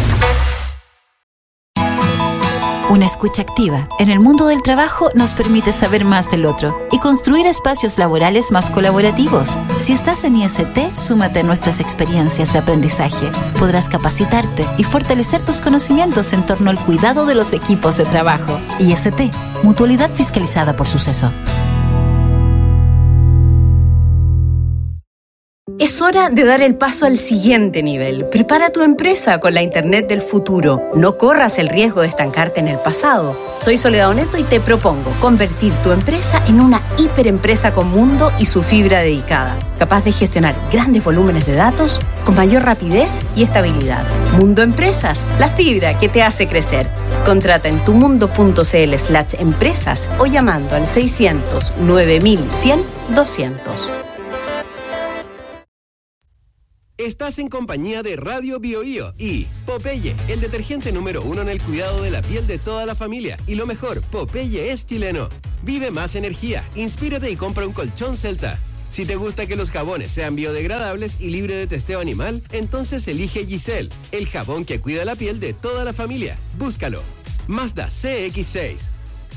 Una escucha activa en el mundo del trabajo nos permite saber más del otro y construir espacios laborales más colaborativos. Si estás en IST, súmate a nuestras experiencias de aprendizaje. Podrás capacitarte y fortalecer tus conocimientos en torno al cuidado de los equipos de trabajo. IST, Mutualidad Fiscalizada por Suceso. Es hora de dar el paso al siguiente nivel. Prepara tu empresa con la Internet del futuro. No corras el riesgo de estancarte en el pasado. Soy Soledad Oneto y te propongo convertir tu empresa en una hiperempresa con Mundo y su fibra dedicada, capaz de gestionar grandes volúmenes de datos con mayor rapidez y estabilidad. Mundo Empresas, la fibra que te hace crecer. Contrata en tumundo.cl/empresas o llamando al 600 9100 200. Estás en compañía de Radio Bio Bio y Popeye, el detergente número 1 en el cuidado de la piel de toda la familia. Y lo mejor, Popeye es chileno. Vive más energía, inspírate y compra un colchón Celta. Si te gusta que los jabones sean biodegradables y libre de testeo animal, entonces elige Giselle, el jabón que cuida la piel de toda la familia. Búscalo. Mazda CX-6.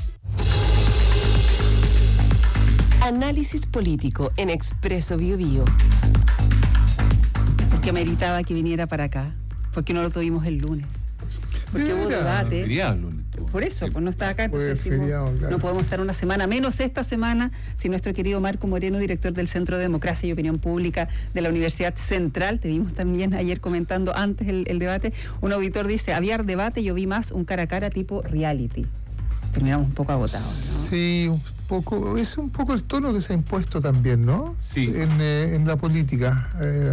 Análisis político en Expreso Bio Bio. Porque meritaba que viniera para acá. Porque no lo tuvimos el lunes. Porque hubo debate. Por eso, pues no está acá, entonces decimos, no podemos estar una semana menos esta semana si nuestro querido Marco Moreno, director del Centro de Democracia y Opinión Pública de la Universidad Central, te vimos también ayer comentando antes el debate, un auditor dice, había debate, yo vi más un cara a cara tipo reality. Terminamos un poco agotados, ¿no? Sí, un poco, es un poco el tono que se ha impuesto también, ¿no? Sí. En la política.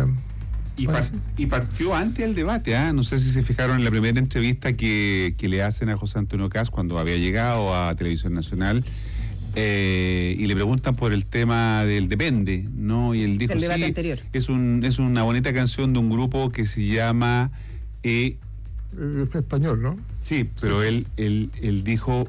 Y partió antes del debate, ¿eh? No sé si se fijaron en la primera entrevista que le hacen a José Antonio Caz cuando había llegado a Televisión Nacional, y le preguntan por el tema del Depende, ¿no? Y él dijo, el debate anterior. Es una bonita canción de un grupo que se llama... español, ¿no? Sí, pero sí. Él dijo...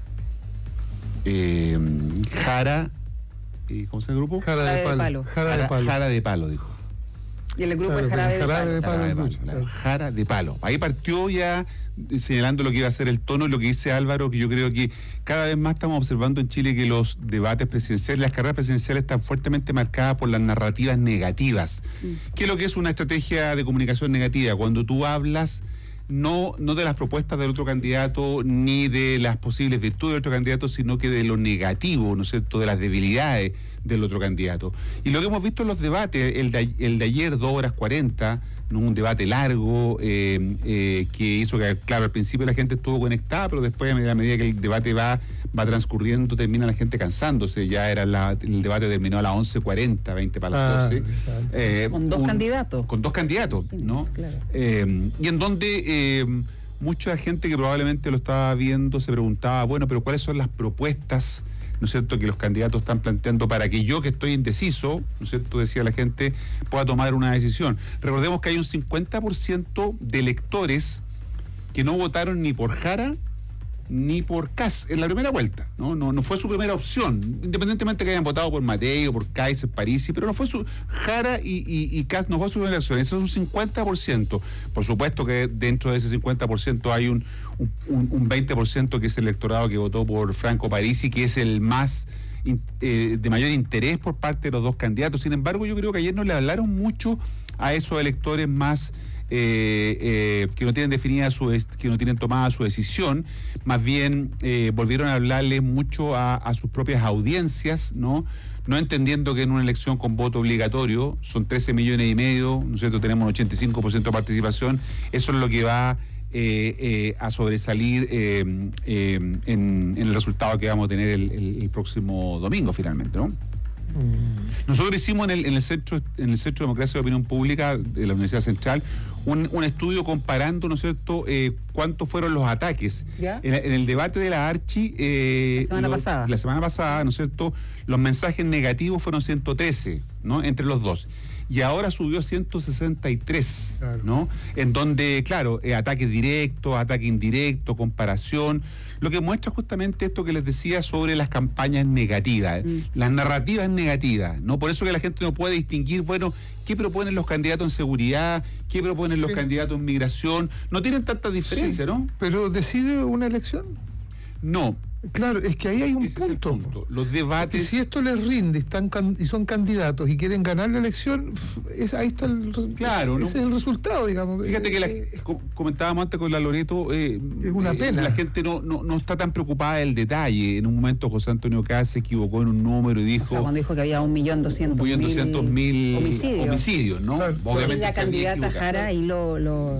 Jara... ¿Cómo se llama el grupo? Jara de Palo. Jara de Palo, dijo. Y el grupo es Jarabe de Palo. Jara de Palo. Ahí partió ya señalando lo que iba a ser el tono, y lo que dice Álvaro, que yo creo que cada vez más estamos observando en Chile que los debates presidenciales, las carreras presidenciales están fuertemente marcadas por las narrativas negativas. ¿Qué es lo que es una estrategia de comunicación negativa? Cuando tú hablas no de las propuestas del otro candidato ni de las posibles virtudes del otro candidato, sino que de lo negativo, ¿no es cierto?, de las debilidades del otro candidato. Y lo que hemos visto en los debates, el de ayer, 2 horas 40, ¿no?, un debate largo, que hizo que, claro, al principio la gente estuvo conectada, pero después, a medida que el debate va transcurriendo, termina la gente cansándose. Ya el debate terminó a las 11:40, 20 para las 12. Con dos candidatos. Con dos candidatos, ¿no? Claro. Y en donde mucha gente que probablemente lo estaba viendo se preguntaba, bueno, pero ¿cuáles son las propuestas, ¿no es cierto?, que los candidatos están planteando para que yo, que estoy indeciso, ¿no es cierto?, decía la gente, pueda tomar una decisión? Recordemos que hay un 50% de electores que no votaron ni por Jara ni por Kast en la primera vuelta, no fue su primera opción, independientemente que hayan votado por Matei o por Kaiser, Parisi, pero no fue su Jara y Kast no fue su primera opción. Eso es un 50%. Por supuesto que dentro de ese 50% hay un 20% que es el electorado que votó por Franco Parisi, que es el más de mayor interés por parte de los dos candidatos. Sin embargo, yo creo que ayer no le hablaron mucho a esos electores más que no tienen definida que no tienen tomada su decisión, más bien volvieron a hablarle mucho a sus propias audiencias, no entendiendo que en una elección con voto obligatorio son 13 millones y medio, ¿no es cierto? Tenemos un 85% de participación, eso es lo que va a sobresalir en el resultado que vamos a tener el próximo domingo finalmente, ¿no? Nosotros hicimos en el Centro de Democracia de Opinión Pública de la Universidad Central un estudio comparando, ¿no es cierto?, cuántos fueron los ataques. En el debate de la Archi la semana pasada, ¿no es cierto?, los mensajes negativos fueron 113, ¿no?, entre los dos. Y ahora subió a 163, claro, ¿no? En donde, claro, ataque directo, ataque indirecto, comparación, lo que muestra justamente esto que les decía sobre las campañas negativas, las narrativas negativas, ¿no? Por eso que la gente no puede distinguir, bueno, ¿qué proponen los candidatos en seguridad? ¿Qué proponen los candidatos en migración? No tienen tanta diferencia, ¿no? Pero ¿decide una elección? No. Claro, es que ahí hay un punto. Los debates. Porque si esto les rinde y son candidatos y quieren ganar la elección, ahí está claro, ese es el resultado, digamos. Fíjate que comentábamos antes con la Loreto, es una pena. La gente no está tan preocupada del detalle. En un momento José Antonio Kast se equivocó en un número y dijo. O sea, cuando dijo que había 1.200.000 homicidios, ¿no? Claro. Obviamente la candidata Jara y lo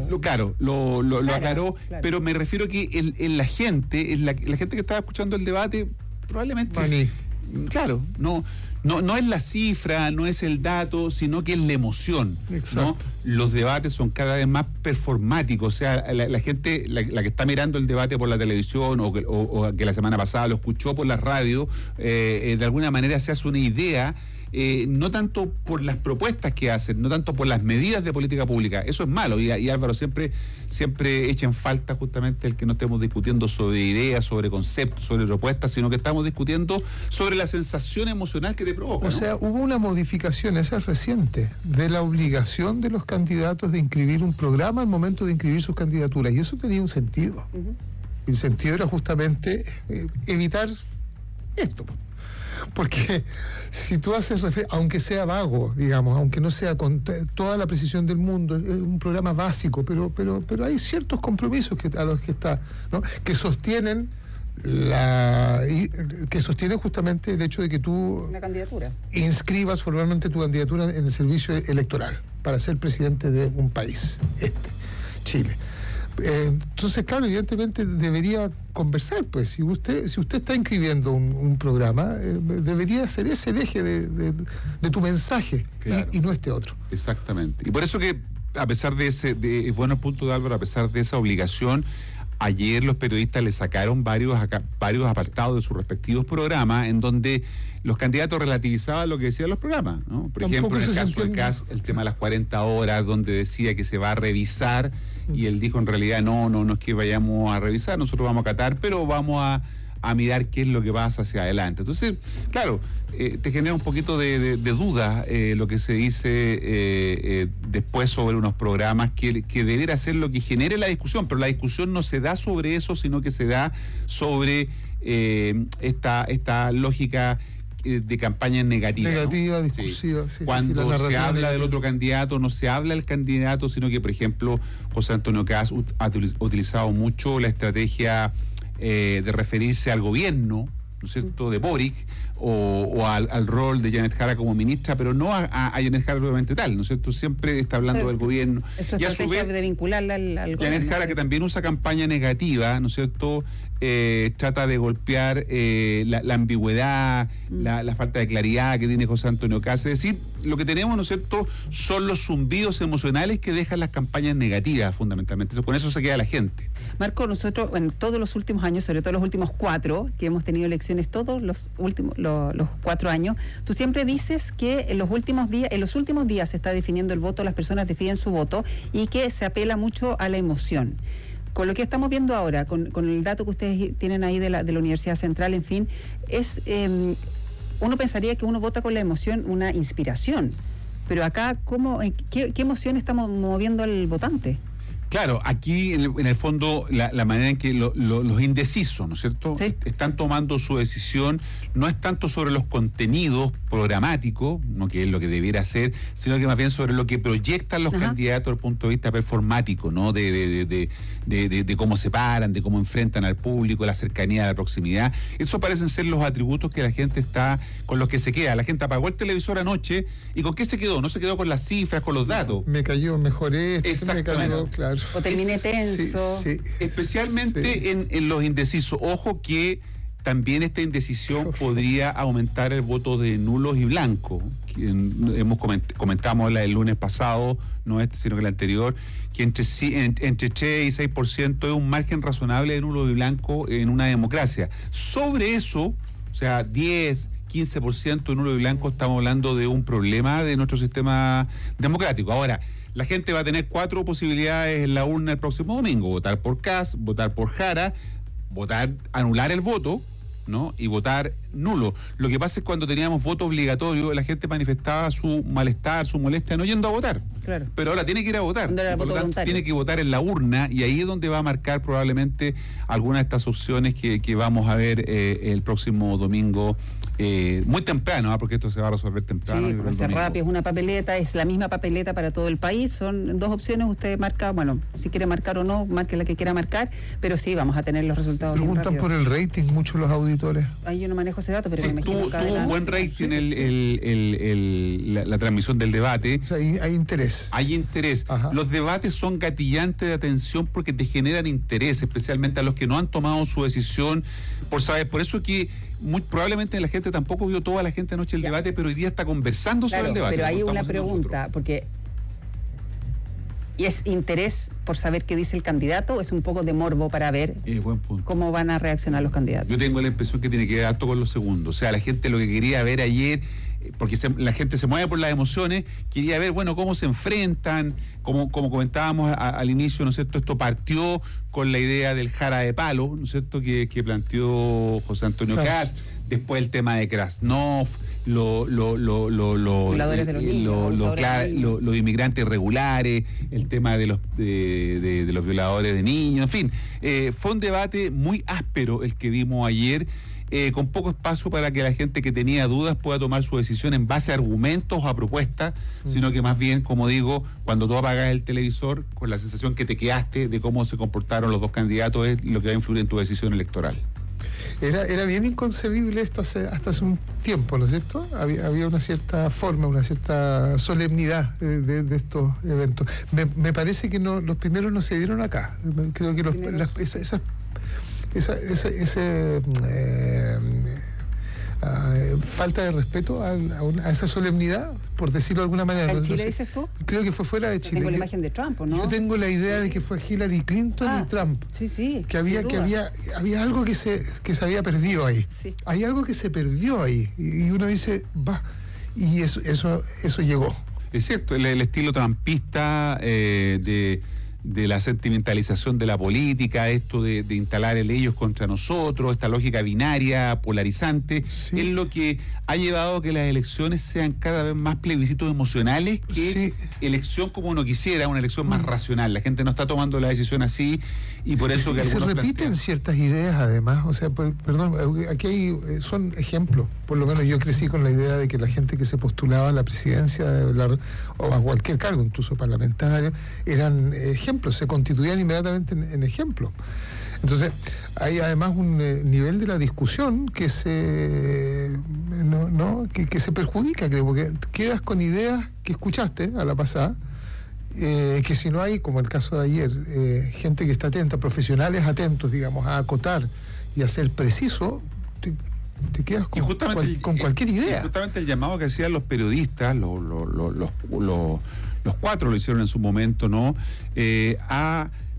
aclaró, claro. Pero me refiero que la gente que estaba escuchando el debate probablemente claro, no es la cifra, no es el dato, sino que es la emoción, ¿no? Los debates son cada vez más performáticos, o sea, la gente, la que está mirando el debate por la televisión o que la semana pasada lo escuchó por la radio, de alguna manera se hace una idea. No tanto por las propuestas que hacen, no tanto por las medidas de política pública, eso es malo, y Álvaro siempre echa en falta justamente el que no estemos discutiendo sobre ideas, sobre conceptos, sobre propuestas, sino que estamos discutiendo sobre la sensación emocional que te provoca. O sea, hubo una modificación, esa es reciente, de la obligación de los candidatos de inscribir un programa al momento de inscribir sus candidaturas, y eso tenía un sentido. El sentido era justamente evitar esto. Porque si tú haces aunque sea vago, digamos, aunque no sea con toda la precisión del mundo, es un programa básico, pero hay ciertos compromisos a los que está, ¿no?, que sostienen justamente el hecho de que tú una candidatura inscribas formalmente tu candidatura en el servicio electoral para ser presidente de un país, Chile. Entonces, claro, evidentemente debería conversar, pues, si usted está inscribiendo un programa, debería ser ese el eje de tu mensaje, claro, y no este otro. Exactamente. Y por eso que, a pesar de buenos puntos de Álvaro, a pesar de esa obligación, ayer los periodistas le sacaron varios apartados de sus respectivos programas en donde los candidatos relativizaban lo que decían los programas, ¿no? Por ejemplo, en el caso del Kast, el tema de las 40 horas, donde decía que se va a revisar, y él dijo en realidad no es que vayamos a revisar, nosotros vamos a acatar, pero vamos a mirar qué es lo que pasa hacia adelante. Entonces, claro, te genera un poquito de duda lo que se dice después sobre unos programas que debería ser lo que genere la discusión, pero la discusión no se da sobre eso, sino que se da sobre esta lógica de campaña negativa, ¿no? Discursiva. Sí. Cuando se habla del otro candidato, no se habla del candidato, sino que, por ejemplo, José Antonio Kast ha utilizado mucho la estrategia de referirse al gobierno, ¿no es cierto?, de Boric, o al rol de Janet Jara como ministra, pero no a Janet Jara obviamente tal, ¿no es cierto? Siempre está hablando del gobierno. Es su estrategia de vincularla al Janet gobierno. Jara, que también usa campaña negativa, ¿no es cierto?, trata de golpear la ambigüedad, la falta de claridad que tiene José Antonio Kast. Es decir, lo que tenemos, ¿no es cierto?, son los zumbidos emocionales que dejan las campañas negativas, fundamentalmente. Con eso se queda la gente. Marco, nosotros en todos los últimos años, sobre todo los últimos 4, que hemos tenido elecciones todos los 4 años, tú siempre dices que en los últimos días se está definiendo el voto, las personas definen su voto y que se apela mucho a la emoción. con lo que estamos viendo ahora, con el dato que ustedes tienen ahí de la Universidad Central, en fin, es uno pensaría que uno vota con la emoción, una inspiración, pero acá, ¿qué emoción estamos moviendo al votante? Claro, aquí en el fondo la manera en que los indecisos, ¿no es cierto?, sí, están tomando su decisión, no es tanto sobre los contenidos programáticos, no que es lo que debiera ser, sino que más bien sobre lo que proyectan los candidatos desde el punto de vista performático, ¿no? De cómo se paran, de cómo enfrentan al público, la cercanía, la proximidad. Eso parecen ser los atributos que la gente está, con los que se queda. La gente apagó el televisor anoche y ¿con qué se quedó? No se quedó con las cifras, con los datos. Me cayó, mejoré, me cayó, claro. O terminé tenso. Sí. Especialmente en los indecisos. Ojo que también esta indecisión podría aumentar el voto de nulos y blancos. Comentamos el lunes pasado, no este, sino que el anterior, que entre 3 y 6% es un margen razonable de nulos y blancos en una democracia. Sobre eso, o sea, 10, 15% de nulos y blancos, estamos hablando de un problema de nuestro sistema democrático. Ahora, la gente va a tener 4 posibilidades en la urna el próximo domingo: votar por Kast, votar por Jara, anular el voto, ¿no? Y votar nulo. Lo que pasa es que cuando teníamos voto obligatorio, la gente manifestaba su malestar, su molestia no yendo a votar. Claro. Pero ahora tiene que ir a votar. Por lo tanto, tiene que votar en la urna, y ahí es donde va a marcar probablemente alguna de estas opciones que vamos a ver el próximo domingo. Muy temprano, porque esto se va a resolver temprano. Sí, va a ser rápido, es una papeleta, es la misma papeleta para todo el país, son 2 opciones, usted marca, bueno, si quiere marcar o no, marque la que quiera marcar, pero sí, vamos a tener los resultados. Preguntan por el rating muchos los auditores. Ahí yo no manejo ese dato, pero sí, me imagino tuvo un buen rating la transmisión del debate. O sea, hay interés. Hay interés. Ajá. Los debates son gatillantes de atención porque te generan interés, especialmente a los que no han tomado su decisión por saber. Por eso que muy probablemente la gente tampoco vio toda la gente anoche el debate, pero hoy día está conversando sobre el debate. Pero hay una pregunta, porque ¿y es interés por saber qué dice el candidato o es un poco de morbo para ver cómo van a reaccionar los candidatos? Yo tengo la impresión que tiene que ver alto con los segundos. O sea, la gente lo que quería ver ayer, porque la gente se mueve por las emociones, quería ver, bueno, cómo se enfrentan, como comentábamos al inicio, ¿no es cierto? Esto partió con la idea del jara de palo, ¿no es cierto?, que planteó José Antonio Kast, después el tema de Krasnov, los inmigrantes irregulares, el tema de los violadores de niños, en fin, fue un debate muy áspero el que vimos ayer, con poco espacio para que la gente que tenía dudas pueda tomar su decisión en base a argumentos o a propuestas, sino que más bien, como digo, cuando tú apagas el televisor, con la sensación que te quedaste de cómo se comportaron los 2 candidatos, es lo que va a influir en tu decisión electoral. Era bien inconcebible esto hasta hace un tiempo, ¿no es cierto? Había una cierta forma, una cierta solemnidad de estos eventos. Me parece que los primeros no se dieron acá. Creo que falta de respeto a esa solemnidad, por decirlo de alguna manera. ¿En Chile dices tú? Creo que fue fuera de Chile. Tengo la imagen de Trump, ¿no? Yo tengo la idea de que fue Hillary Clinton y Trump. Sí. Que había algo que se había perdido ahí. Sí. Hay algo que se perdió ahí. Y uno dice, va. Y eso llegó. Es cierto, el estilo trumpista de la sentimentalización de la política, esto de instalar el ellos contra nosotros, esta lógica binaria, polarizante, es lo que ha llevado a que las elecciones sean cada vez más plebiscitos emocionales que elección como uno quisiera, una elección más racional. La gente no está tomando la decisión así, y por eso que se repiten ciertas ideas además, o sea, perdón, aquí son ejemplos. Por lo menos yo crecí con la idea de que la gente que se postulaba a la presidencia o a cualquier cargo, incluso parlamentario, eran ejemplos, se constituían inmediatamente en ejemplos. Entonces, hay además un nivel de la discusión que se perjudica, creo, porque quedas con ideas que escuchaste a la pasada, que si no hay, como el caso de ayer, gente que está atenta, profesionales atentos, digamos, a acotar y a ser preciso, te quedas con cualquier idea. Justamente el llamado que hacían los periodistas, los 4 lo hicieron en su momento, ¿no? A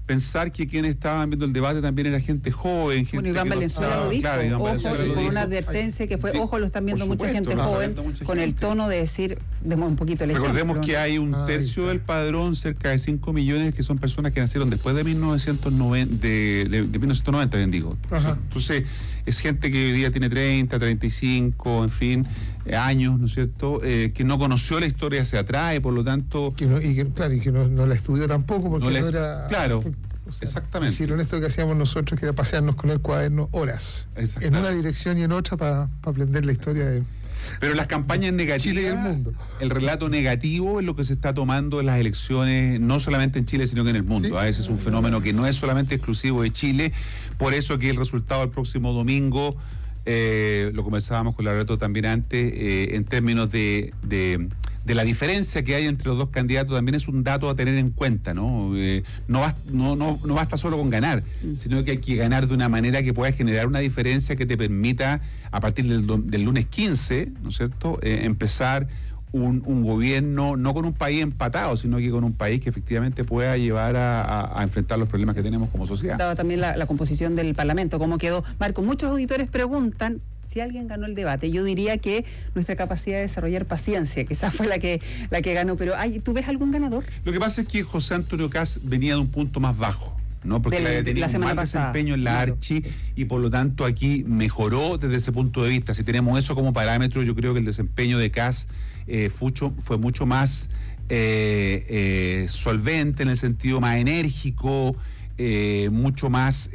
pensar que quienes estaban viendo el debate también era gente joven. Gente bueno, Iván Valenzuela lo dijo, claro, Iván ojo, Valenzuela lo con dijo. una advertencia que fue, ojo, lo están viendo Por mucha supuesto, gente lo está joven, viendo mucha con el gente. tono de decir, demos un poquito el ejemplo. Recordemos que hay un tercio del padrón, cerca de 5 millones, que son personas que nacieron después de 1990, de 1990, bien digo. Ajá. Entonces, es gente que hoy día tiene 30, 35, en fin, años, ¿no es cierto? Que no conoció la historia hacia atrás y por lo tanto... Que no la estudió tampoco porque no era... Claro, o sea, exactamente. Hicieron esto que hacíamos nosotros, que era pasearnos con el cuaderno horas, en una dirección y en otra para aprender la historia de... Pero las campañas negativas, Chile y el mundo. El relato negativo es lo que se está tomando en las elecciones, no solamente en Chile, sino que en el mundo. Sí. Ese es un fenómeno que no es solamente exclusivo de Chile, por eso que el resultado del próximo domingo, lo conversábamos con Loreto también antes, en términos de la diferencia que hay entre los dos candidatos, también es un dato a tener en cuenta, ¿no? No basta solo con ganar, sino que hay que ganar de una manera que pueda generar una diferencia que te permita, a partir del lunes 15, ¿no es cierto?, empezar un gobierno, no con un país empatado, sino que con un país que efectivamente pueda llevar a enfrentar los problemas que tenemos como sociedad. Daba también la composición del Parlamento, cómo quedó. Marco, muchos auditores preguntan si alguien ganó el debate. Yo diría que nuestra capacidad de desarrollar paciencia quizás fue la que ganó, pero ¿tú ves algún ganador? Lo que pasa es que José Antonio Kast venía de un punto más bajo, ¿no? Porque le tenía un mal desempeño en la Archi y por lo tanto aquí mejoró desde ese punto de vista. Si tenemos eso como parámetro, yo creo que el desempeño de Kast fue mucho más solvente, en el sentido más enérgico, mucho más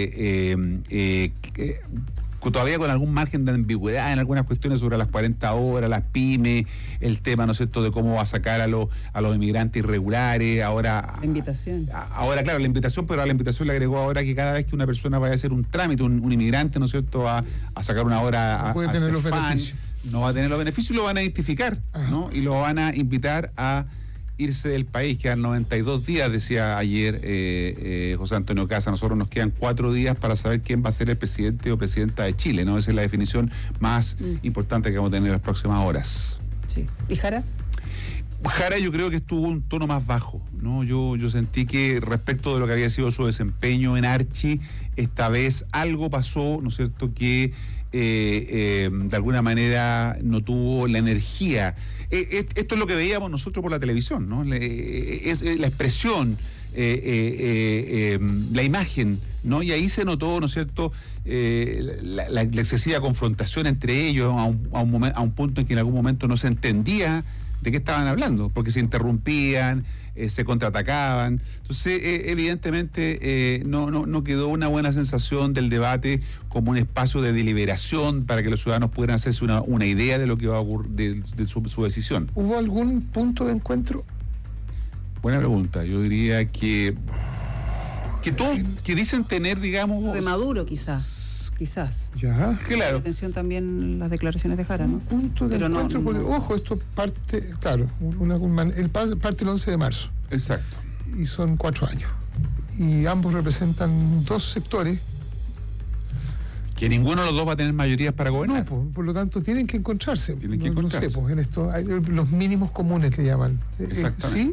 todavía con algún margen de ambigüedad en algunas cuestiones sobre las 40 horas, las pymes, el tema, ¿no es cierto?, de cómo va a sacar a los inmigrantes irregulares. Ahora la invitación. Ahora, claro, la invitación, pero a la invitación le agregó ahora que cada vez que una persona vaya a hacer un trámite, un inmigrante, ¿no es cierto?, a sacar una hora no puede tener los beneficios. No va a tener los beneficios y lo van a identificar, ¿no? Y lo van a invitar a irse del país. Quedan 92 días, decía ayer José Antonio Kast. A nosotros nos quedan 4 días para saber quién va a ser el presidente o presidenta de Chile, ¿no? Esa es la definición más importante que vamos a tener en las próximas horas. Sí. ¿Y Jara? Jara yo creo que estuvo un tono más bajo, ¿no? Yo sentí que respecto de lo que había sido su desempeño en Archi, esta vez algo pasó, ¿no es cierto?, que de alguna manera no tuvo la energía. Esto es lo que veíamos nosotros por la televisión, ¿no? Es la expresión, la imagen, ¿no? Y ahí se notó, ¿no es cierto?, la excesiva confrontación entre ellos a un punto en que en algún momento no se entendía de qué estaban hablando, porque se interrumpían, se contraatacaban. Entonces, evidentemente, no quedó una buena sensación del debate como un espacio de deliberación para que los ciudadanos pudieran hacerse una idea de lo que va a ocurrir, de su decisión. ¿Hubo algún punto de encuentro? Buena pregunta. Yo diría que todos que dicen tener, digamos... De Maduro, quizás. Ya. Claro. Atención también las declaraciones de Jara, ¿no? Punto de encuentro, porque, ojo, esto parte, claro, parte el 11 de marzo. Exacto. Y son 4 años. Y ambos representan 2 sectores. Que ninguno de los dos va a tener mayorías para gobernar. No, por lo tanto, tienen que encontrarse. No sé, en esto, hay los mínimos comunes le llaman. Exactamente.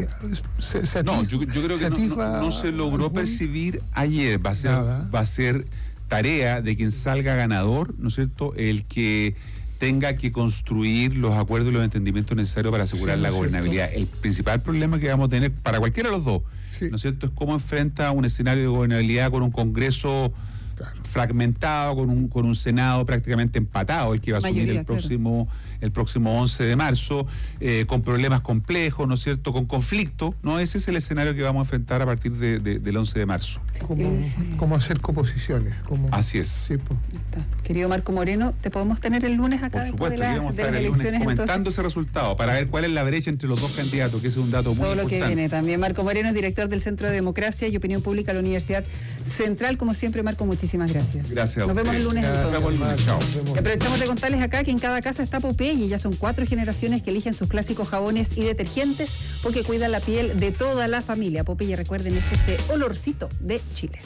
Yo creo que no se logró percibir ayer. Va a ser tarea de quien salga ganador, ¿no es cierto?, el que tenga que construir los acuerdos y los entendimientos necesarios para asegurar la gobernabilidad. El principal problema que vamos a tener para cualquiera de los dos, ¿no es cierto?, es cómo enfrenta un escenario de gobernabilidad con un Congreso fragmentado, con un Senado prácticamente empatado, el que va a asumir el próximo 11 de marzo, con problemas complejos, ¿no es cierto?, con conflicto, ¿no? Ese es el escenario que vamos a enfrentar a partir del 11 de marzo. Como hacer coposiciones. Así es. Sí, querido Marco Moreno, ¿te podemos tener el lunes acá? Por supuesto, que vamos a estar el lunes comentando ese resultado, para ver cuál es la brecha entre los dos candidatos, que ese es un dato muy importante. Todo lo que viene también. Marco Moreno es director del Centro de Democracia y Opinión Pública de la Universidad Central. Como siempre, Marco, muchísimas gracias. Gracias. Nos vemos el lunes entonces. Chao. Aprovechamos de contarles acá que en cada casa está Popeye y ya son 4 generaciones que eligen sus clásicos jabones y detergentes porque cuidan la piel de toda la familia. Popeye, recuerden, es ese olorcito de Chile.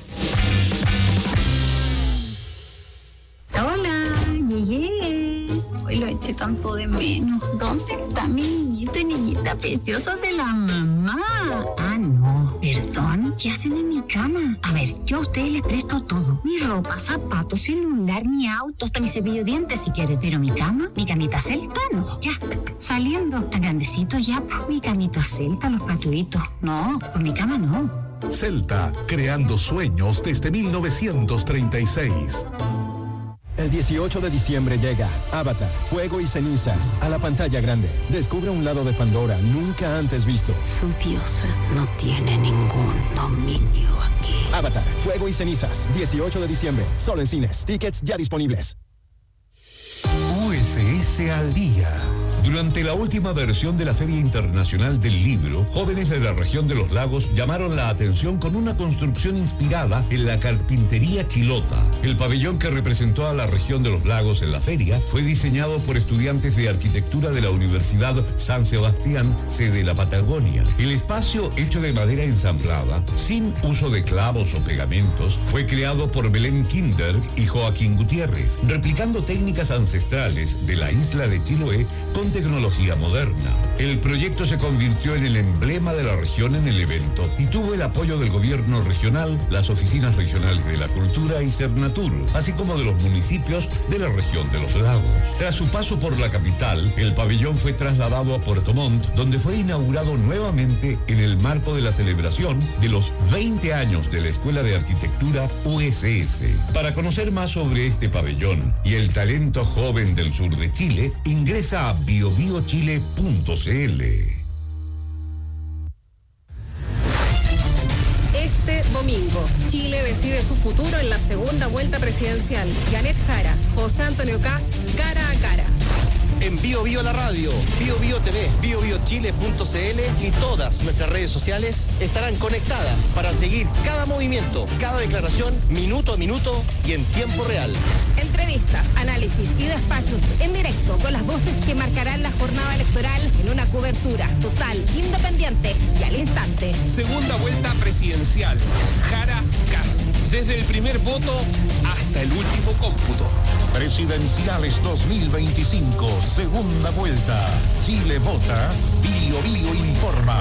Hola, llegué. Hoy lo eché tanto de menos. ¿Dónde está mi niñito y niñita preciosa de la mamá? Ah, no, perdón. ¿Qué hacen en mi cama? A ver, yo a ustedes les presto todo. Mi ropa, zapatos, celular, mi auto, hasta mi cepillo de dientes si quieren. Pero mi cama, mi camita celta, no. Ya, saliendo. Tan grandecito ya, pues mi camita celta, los patuitos. No, con mi cama no. Celta, creando sueños desde 1936. El 18 de diciembre llega Avatar, Fuego y Cenizas a la pantalla grande. Descubre un lado de Pandora nunca antes visto. Su diosa no tiene ningún dominio aquí. Avatar, Fuego y Cenizas, 18 de diciembre, solo en cines. Tickets ya disponibles. USS al día. Durante la última versión de la Feria Internacional del Libro, jóvenes de la región de los lagos llamaron la atención con una construcción inspirada en la carpintería chilota. El pabellón que representó a la región de los lagos en la feria fue diseñado por estudiantes de arquitectura de la Universidad San Sebastián, sede de la Patagonia. El espacio, hecho de madera ensamblada, sin uso de clavos o pegamentos, fue creado por Belén Kinder y Joaquín Gutiérrez, replicando técnicas ancestrales de la isla de Chiloé con tecnología moderna. El proyecto se convirtió en el emblema de la región en el evento y tuvo el apoyo del gobierno regional, las oficinas regionales de la cultura y Cernatur, así como de los municipios de la región de los lagos. Tras su paso por la capital, el pabellón fue trasladado a Puerto Montt, donde fue inaugurado nuevamente en el marco de la celebración de los 20 años de la Escuela de Arquitectura USS. Para conocer más sobre este pabellón y el talento joven del sur de Chile, ingresa a biobiochile.cl. Este domingo, Chile decide su futuro en la segunda vuelta presidencial. Janet Jara, José Antonio Kast, cara a cara. En Bio Bio la radio, Bio Bio TV, biobiochile.cl y todas nuestras redes sociales estarán conectadas para seguir cada movimiento, cada declaración, minuto a minuto y en tiempo real. Entrevistas, análisis y despachos en directo con las voces que marcarán la jornada electoral en una cobertura total, independiente y al instante. Segunda vuelta presidencial. Jara Kast. Desde el primer voto hasta el último cómputo. Presidenciales 2025, segunda vuelta. Chile vota, Bio Bio informa.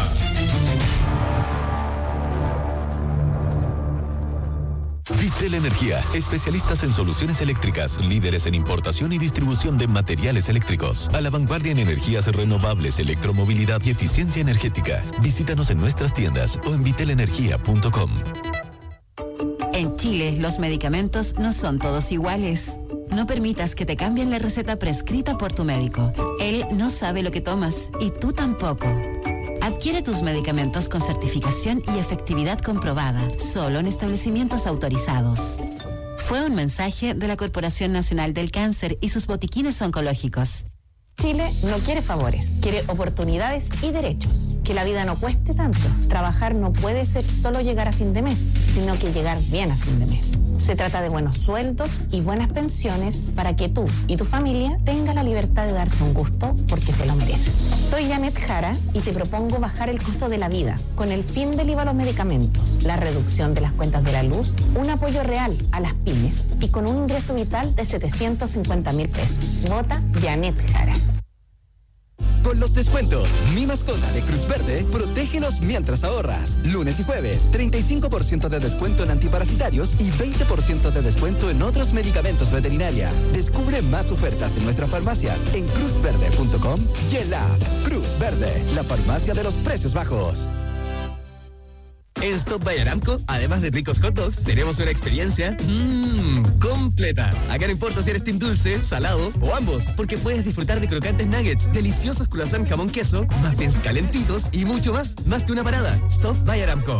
Vitel Energía, especialistas en soluciones eléctricas, líderes en importación y distribución de materiales eléctricos, a la vanguardia en energías renovables, electromovilidad y eficiencia energética. Visítanos en nuestras tiendas o en vitelenergia.com. En Chile, los medicamentos no son todos iguales. No permitas que te cambien la receta prescrita por tu médico. Él no sabe lo que tomas y tú tampoco. Adquiere tus medicamentos con certificación y efectividad comprobada, solo en establecimientos autorizados. Fue un mensaje de la Corporación Nacional del Cáncer y sus botiquines oncológicos. Chile no quiere favores, quiere oportunidades y derechos. Que la vida no cueste tanto. Trabajar no puede ser solo llegar a fin de mes, sino que llegar bien a fin de mes. Se trata de buenos sueldos y buenas pensiones para que tú y tu familia tengan la libertad de darse un gusto porque se lo merecen. Soy Janet Jara y te propongo bajar el costo de la vida con el fin del IVA a los medicamentos, la reducción de las cuentas de la luz, un apoyo real a las pymes y con un ingreso vital de 750.000 pesos. Vota Janet Jara. Con los descuentos, Mi Mascota de Cruz Verde, protégenos mientras ahorras. Lunes y jueves, 35% de descuento en antiparasitarios y 20% de descuento en otros medicamentos veterinaria. Descubre más ofertas en nuestras farmacias en cruzverde.com y en la app Cruz Verde, la farmacia de los precios bajos. En Stop by Aramco, además de ricos hot dogs, tenemos una experiencia completa. Acá no importa si eres team dulce, salado o ambos, porque puedes disfrutar de crocantes nuggets, deliciosos croissant jamón queso, muffins calentitos y mucho más que una parada. Stop by Aramco.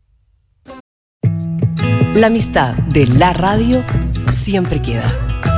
La amistad de la radio siempre queda.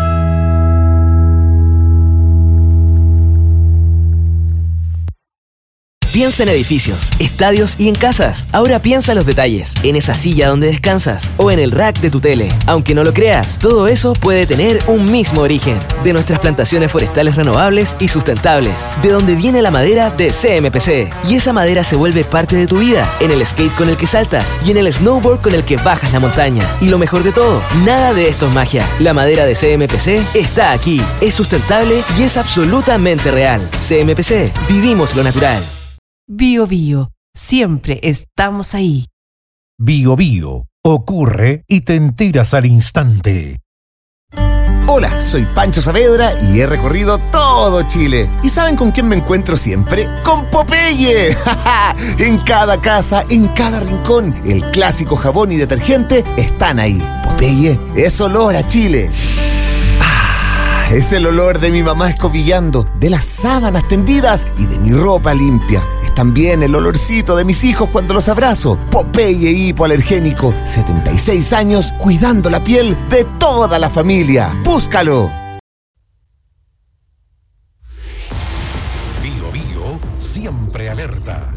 Piensa en edificios, estadios y en casas. Ahora piensa en los detalles, en esa silla donde descansas o en el rack de tu tele. Aunque no lo creas, todo eso puede tener un mismo origen. De nuestras plantaciones forestales renovables y sustentables. De donde viene la madera de CMPC. Y esa madera se vuelve parte de tu vida. En el skate con el que saltas y en el snowboard con el que bajas la montaña. Y lo mejor de todo, nada de esto es magia. La madera de CMPC está aquí. Es sustentable y es absolutamente real. CMPC, vivimos lo natural. Bio Bio, siempre estamos ahí. Bio Bio. Ocurre y te enteras al instante. Hola, soy Pancho Saavedra y he recorrido todo Chile. ¿Y saben con quién me encuentro siempre? ¡Con Popeye! En cada casa, en cada rincón, el clásico jabón y detergente están ahí. Popeye es olor a Chile. Es el olor de mi mamá escobillando, de las sábanas tendidas y de mi ropa limpia. Es también el olorcito de mis hijos cuando los abrazo. Popeye hipoalergénico, 76 años cuidando la piel de toda la familia. ¡Búscalo! Bio Bio, siempre alerta.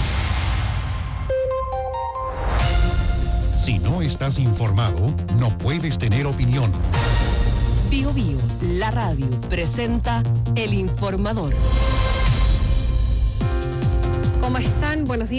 Si no estás informado, no puedes tener opinión. Bio Bio, la radio, presenta El Informador. ¿Cómo están? Buenos días.